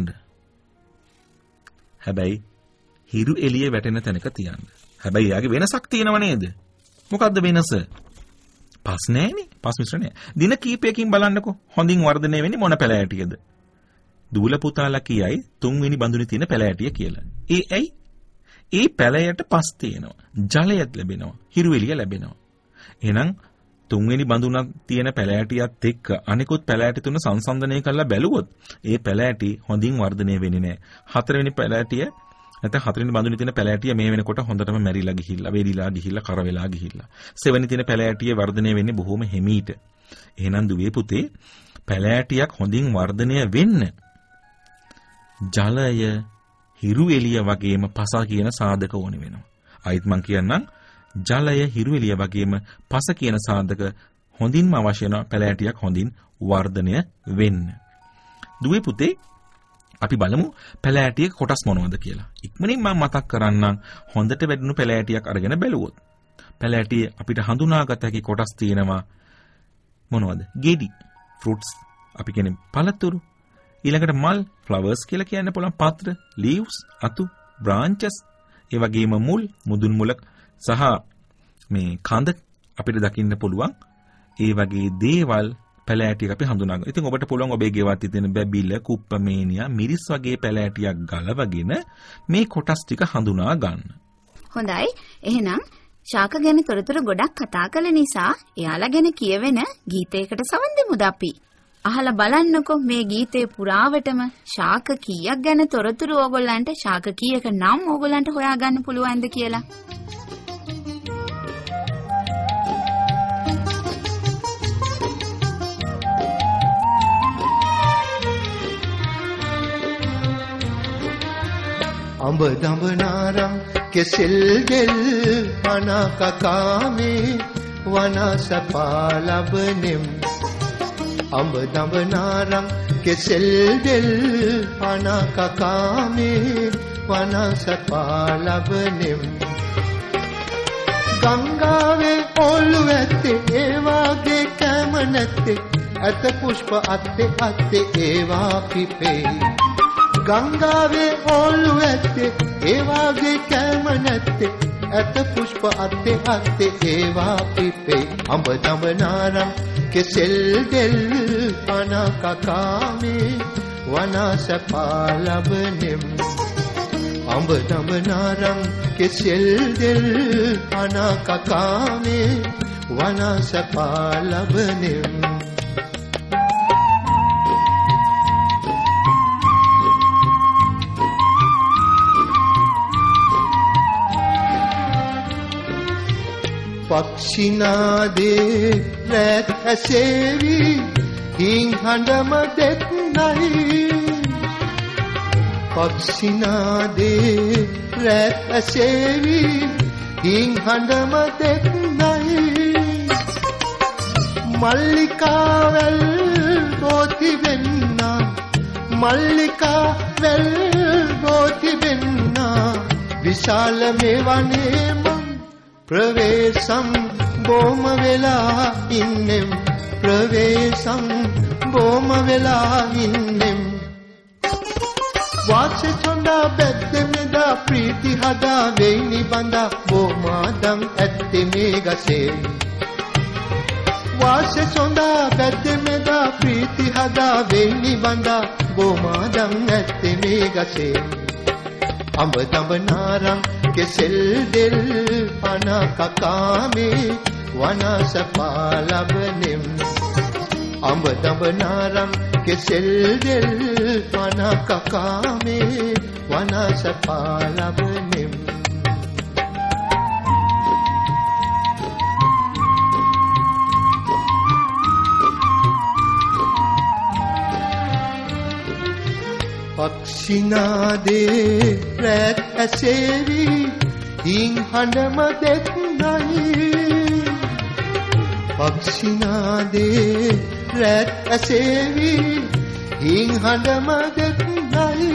හැබැයි හිරු එළිය වැටෙන තැනක තියන්න. හැබැයි යාගේ වෙනසක් තියෙනව නේද? මොකද්ද වෙනස? පස් නැහැනේ. පස් මිශ්‍රණය. දින කීපයකින් බලන්නකෝ. හොඳින් වර්ධනය වෙන්නේ මොන පැලෑටියද? දූල පුතාලා කියයි තුන්වෙනි බඳුනේ තියෙන පැලෑටිය කියලා. ඇයි? ඒ පැලයට පස් තියෙනවා. ජලයත් ලැබෙනවා. හිරු එළිය ලැබෙනවා. එහෙනම් තුන්වෙනි බඳුනක් තියෙන පැලෑටියත් එක්ක අනිකුත් පැලෑටි තුන සංසන්දනය කරලා බැලුවොත් ඒ පැලෑටි හොඳින් වර්ධනය වෙන්නේ නැහැ. හතරවෙනි පැලෑටිය නැත්නම් හතරවෙනි බඳුනේ තියෙන පැලෑටිය මේ වෙනකොට හොඳටම මැරිලා ගිහිල්ලා, වේලිලා ගිහිල්ලා, කර වෙලා ගිහිල්ලා. සෙවෙනි තියෙන පැලෑටිය වර්ධනය වෙන්නේ බොහොම හිමීට. එහෙනම් දුවේ පුතේ පැලෑටියක් හොඳින් වර්ධනය වෙන්න ජලය, හිරු එළිය වගේම පස කියන සාධක ඕනේ වෙනවා. ආයිත් මම කියන්නම් ජලය, හිරු එළිය වගේම පස කියන සාධක හොඳින්ම අවශ්‍ය වෙන පැලෑටියක් හොඳින් වර්ධනය වෙන්න. දුවේ පුතේ අපි බලමු පැලෑටියක කොටස් මොනවද කියලා. ඉක්මනින් මම මතක් කරන්නම් හොඳට වැඩුණු පැලෑටියක් අරගෙන බැලුවොත්. පැලෑටිය අපිට හඳුනාගත හැකි කොටස් තියෙනවා මොනවද? ගෙඩි, ෆෘට්ස්, අපි කියන්නේ පළතුරු. ඊළඟට මල්, ෆ්ලවර්ස් කියලා කියන්න පුළුවන්. පත්‍ර, ලීව්ස්, අතු, බ්‍රාන්චස්, ඒ වගේම මුල්, මුදුන් මුල සහ මේ කඳ අපිට දකින්න පුළුවන්. ඒ වගේ දේවල් පැලෑටියක් අපි හඳුනා ගන්න. ඉතින් ඔබට පුළුවන් ඔබේ ගෙවල් තියෙන බැබිල, කුප්පමේනියා, මිරිස් වගේ පැලෑටියක් ගලවගෙන මේ කොටස් ටික හඳුනා ගන්න. හොඳයි. එහෙනම් ශාක ගැන තොරතුරු ගොඩක් කතා කළ නිසා එයාලා ගැන කියවෙන ගීතයකට සවන් දෙමුද අපි? අහලා බලන්නකෝ මේ ගීතේ පුරාවටම ශාක කීයක් ගැන තොරතුරු ඕගොල්ලන්ට ශාක කීයක නම් ඕගොල්ලන්ට හොයාගන්න පුළුවන්ද කියලා. अंब दंब नारंग केसिल दिल पना ककामे वना सपालबनिम अंब दंब नारंग केसिल दिल पना ककामे वना सपालबनिम गंगावे ओलुवते एवागे कमनते अत पुष्प अत्ते अत्ते एवा पिपे ගංගාවේ ඕලු ඇත්තේ ඒ වාගේ කැම නැත්තේ ඇත පුෂ්ප අත්තේ අත්තේ ඒවා පිපේ අඹ දඹ නාරම් කෙසෙල් දෙල් පන කකාමේ වනසපා ලබනෙම් අඹ දඹ නාරම් කෙසෙල් දෙල් පන කකාමේ වනසපා ලබනෙම් පක්ෂිනාදේ රැත් ඇසේවි හිං හඬම දෙත් නයි පක්ෂිනාදේ රැත් ඇසේවි හිං හඬම දෙත් නයි මල්ලිකාවල් ගෝති වෙන්නා මල්ලිකාවල් ගෝති වෙන්නා විශාල මේ වනේ මං ප්‍රවේශම් බොම වෙලා ඉන්නෙම් ප්‍රවේශම් බොම වෙලා ඉන්නෙම් වාසෙ චොණ්ඩා බැද්දෙමෙදා ප්‍රීති හදා වෙයිනි බඳා බොමාදම් ඇත්තේ මේ ගසේ වාසෙ චොණ්ඩා බැද්දෙමෙදා ප්‍රීති හදා වෙයිනි බඳා බොමාදම් ඇත්තේ මේ ගසේ අඹ දඹ නාරං කෙසෙල් දෙල් පන කකාමේ වනසපා ලබනෙම් අඹ දඹ නාරං කෙසෙල් දෙල් පන කකාමේ වනසපා ලබනෙම් පක්ෂිනාදේ රැත් ඇසේවි හිං හඬම දෙත් නයි පක්ෂිනාදේ රැත් ඇසේවි හිං හඬම දෙත් නයි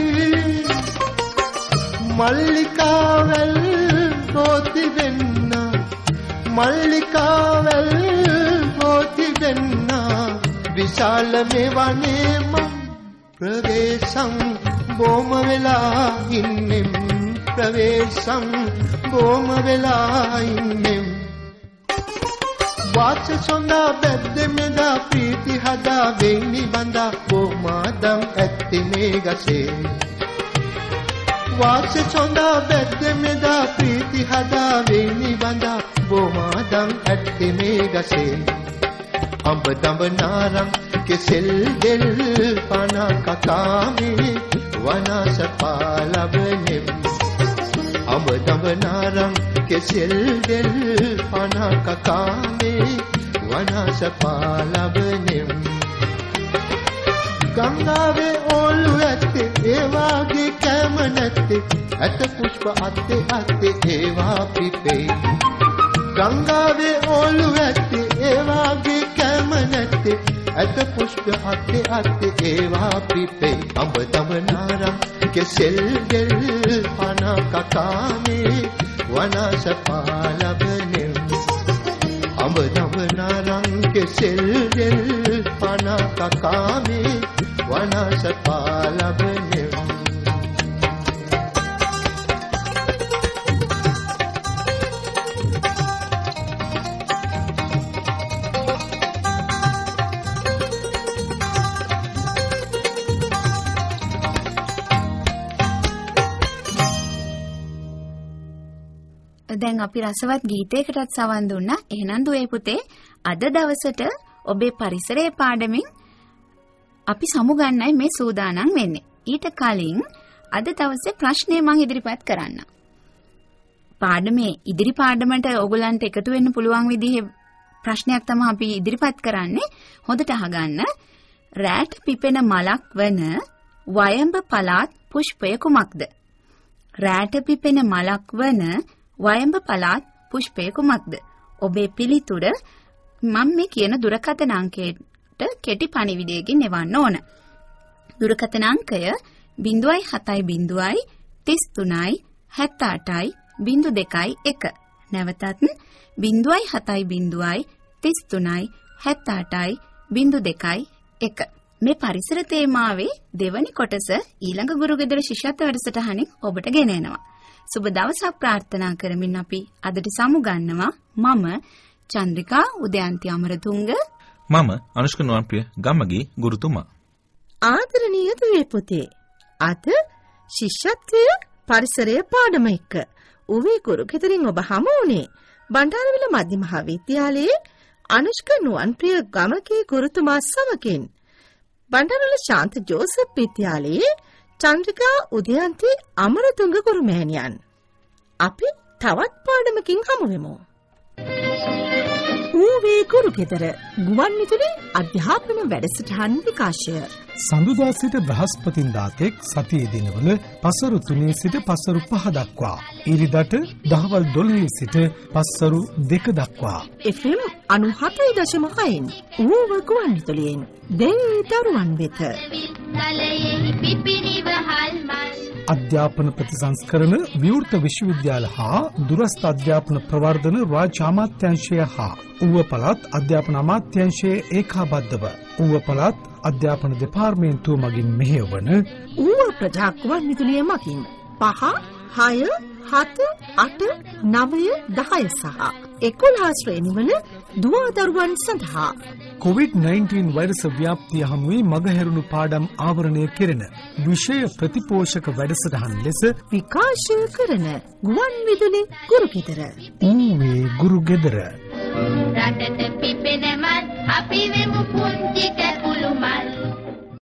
මල්ලිකාවල් ගෝති වෙන්නා මල්ලිකාවල් ගෝති වෙන්නා විශාල මේ වනේ මං ප්‍රවේශම් බොම වෙලා ඉන්නෙම් ප්‍රවේශම් බොම වෙලා ඉන්නෙම් වාස සොඳා බැද්දෙමෙදා ප්‍රීති හදා වෙයිනි බඳා බොමාදම් ඇත්තේ මේ ගසේ වාස සොඳා බැද්දෙමෙදා ප්‍රීති හදා වෙයිනි බඳා බොමාදම් ඇත්තේ මේ ගසේ අඹ දඹ නාරං කෙසෙල් දෙල් පන කකාමේ වනසපා ලබනෙම් අඹ දඹ නාරං කෙසෙල් දෙල් පන කකාමේ වනසපා ලබනෙම් ගංගාවේ ඕලු ඇත්තේ ඒ වාගේ කැම නැත්තේ ඇත පුෂ්ප අත්තේ අත්තේ ඒවා පිපේ ගංගාවේ ඕලු ඇත්තේ ඒ වාගේ කැම නැත්තේ ඇත පුෂ්ප අත්තේ අත්තේ ඒවා පිපේ අඹ දඹ නාරං කෙසෙල් දෙල් පන කකාමේ වනසපා ලබනෙම් අඹ දඹ නාරං කෙසෙල් දෙල් පන කකාමේ වනසපා ලබනෙම් දැන් අපි රසවත් ගීතයකටත් සවන් දුන්නා. එහෙනම් දුවේ පුතේ අද දවසට ඔබේ පරිසරයේ පාඩමින් අපි සමුගන්නයි මේ සූදානම් වෙන්නේ. ඊට කලින් අද දවසේ ප්‍රශ්නය මම ඉදිරිපත් කරන්න. පාඩමේ ඉදිරි පාඩමට ඔයගලන්ට එකතු වෙන්න පුළුවන් විදිහේ ප්‍රශ්නයක් තමයි අපි ඉදිරිපත් කරන්නේ. හොඳට අහගන්න. රැට පිපෙන මලක් වන වයඹ පළාත් පුෂ්පය කුමක්ද? රැට පිපෙන මලක් වන වයඹ පළාත් පුෂ්පය කුමක්ද? ඔබේ පිළිතුර මම මේ කියන දුරකථන අංකයට කෙටි පණිවිඩයකින් එවන්න ඕන. දුරකථන අංකය 070 33 78 02 නැවතත් 070 33 78 02 මේ පරිසර තේමාවේ දෙවනි කොටස ඊළඟ ගුරුගෙදර ශිෂ්‍යත්ව වැඩසටහනින් ඔබට ගෙන එනවා. සුබ දවසක් ප්‍රාර්ථනා කරමින් අපි අදට සමුගන්නවා. මම චන්ද්‍රිකා උදයන්ති අමරතුංග, මම අනුෂ්ක නුවන්ප්‍රිය ගම්මගේ ගුරුතුමා. ආදරණීය දුවේ පුතේ, අද ශිෂ්‍යත්වය පරිසරය පාඩම එක්ක උවේ ගුරුගෙදරින් ඔබ හමු වුණේ බණ්ඩාරවිල මධ්‍ය මහාවිද්‍යාලයේ අනුෂ්ක නුවන්ප්‍රිය ගමගේ ගුරුතුමා සමගින් බණ්ඩාරවිල ශාන්ත ජෝසප් විද්‍යාලයේ චන්ද්‍රිකා උදයන්ති අමරතුංග ගුරුමෑණියන්. අපි තවත් පාඩමකින් හමු වෙමු. ඌවේ කුරුකෙදර ගුවන් විදුලි අධ්‍යාපන වැඩසටහන් විකාශය සඳුදා සිට බ්‍රහස්පතින්දා තෙක් සතියේ දිනවල පසරු 3 සිට පසරු 5 දක්වා ඉරිදට දහවල් 12 සිට පසරු 2 දක්වා FM 97.6න් ඌව ගුවන් විදුලියෙන් දෙවි දරුවන් වෙත විද්‍යාලයේ පිපිනිවහල් මල් අධ්‍යාපන ප්‍රතිසංස්කරණ විවෘත විශ්වවිද්‍යාල හා දුරස්ථ අධ්‍යාපන ප්‍රවර්ධන රාජ්‍ය අමාත්‍යාංශය හා ඌව පළාත් අධ්‍යාපන අමාත්‍යාංශයේ ඒකාබද්ධව ඌව පළාත් අධ්‍යාපන දෙපාර්තමේන්තුව මගින් මෙහෙයවන ඌව ප්‍රජා ගුවන් විදුලිය මගින් 5, 6, 7, 8, 9, 10 සහ 11 ශ්‍රේණිවල දුවා දරුවන් සඳහා COVID-19 වෛරස ව්‍යාප්තිය හමුවේ මගහැරුණු පාඩම් ආවරණය කෙරෙන විෂය ප්‍රතිපෝෂක වැඩසටහන් ලෙස විකාශය කරන ගුවන් විදුලි ගුරුගෙදර ඌවේ ගුරුගෙදර රටට පිපෙන මල් අපි වෙමු පුංචි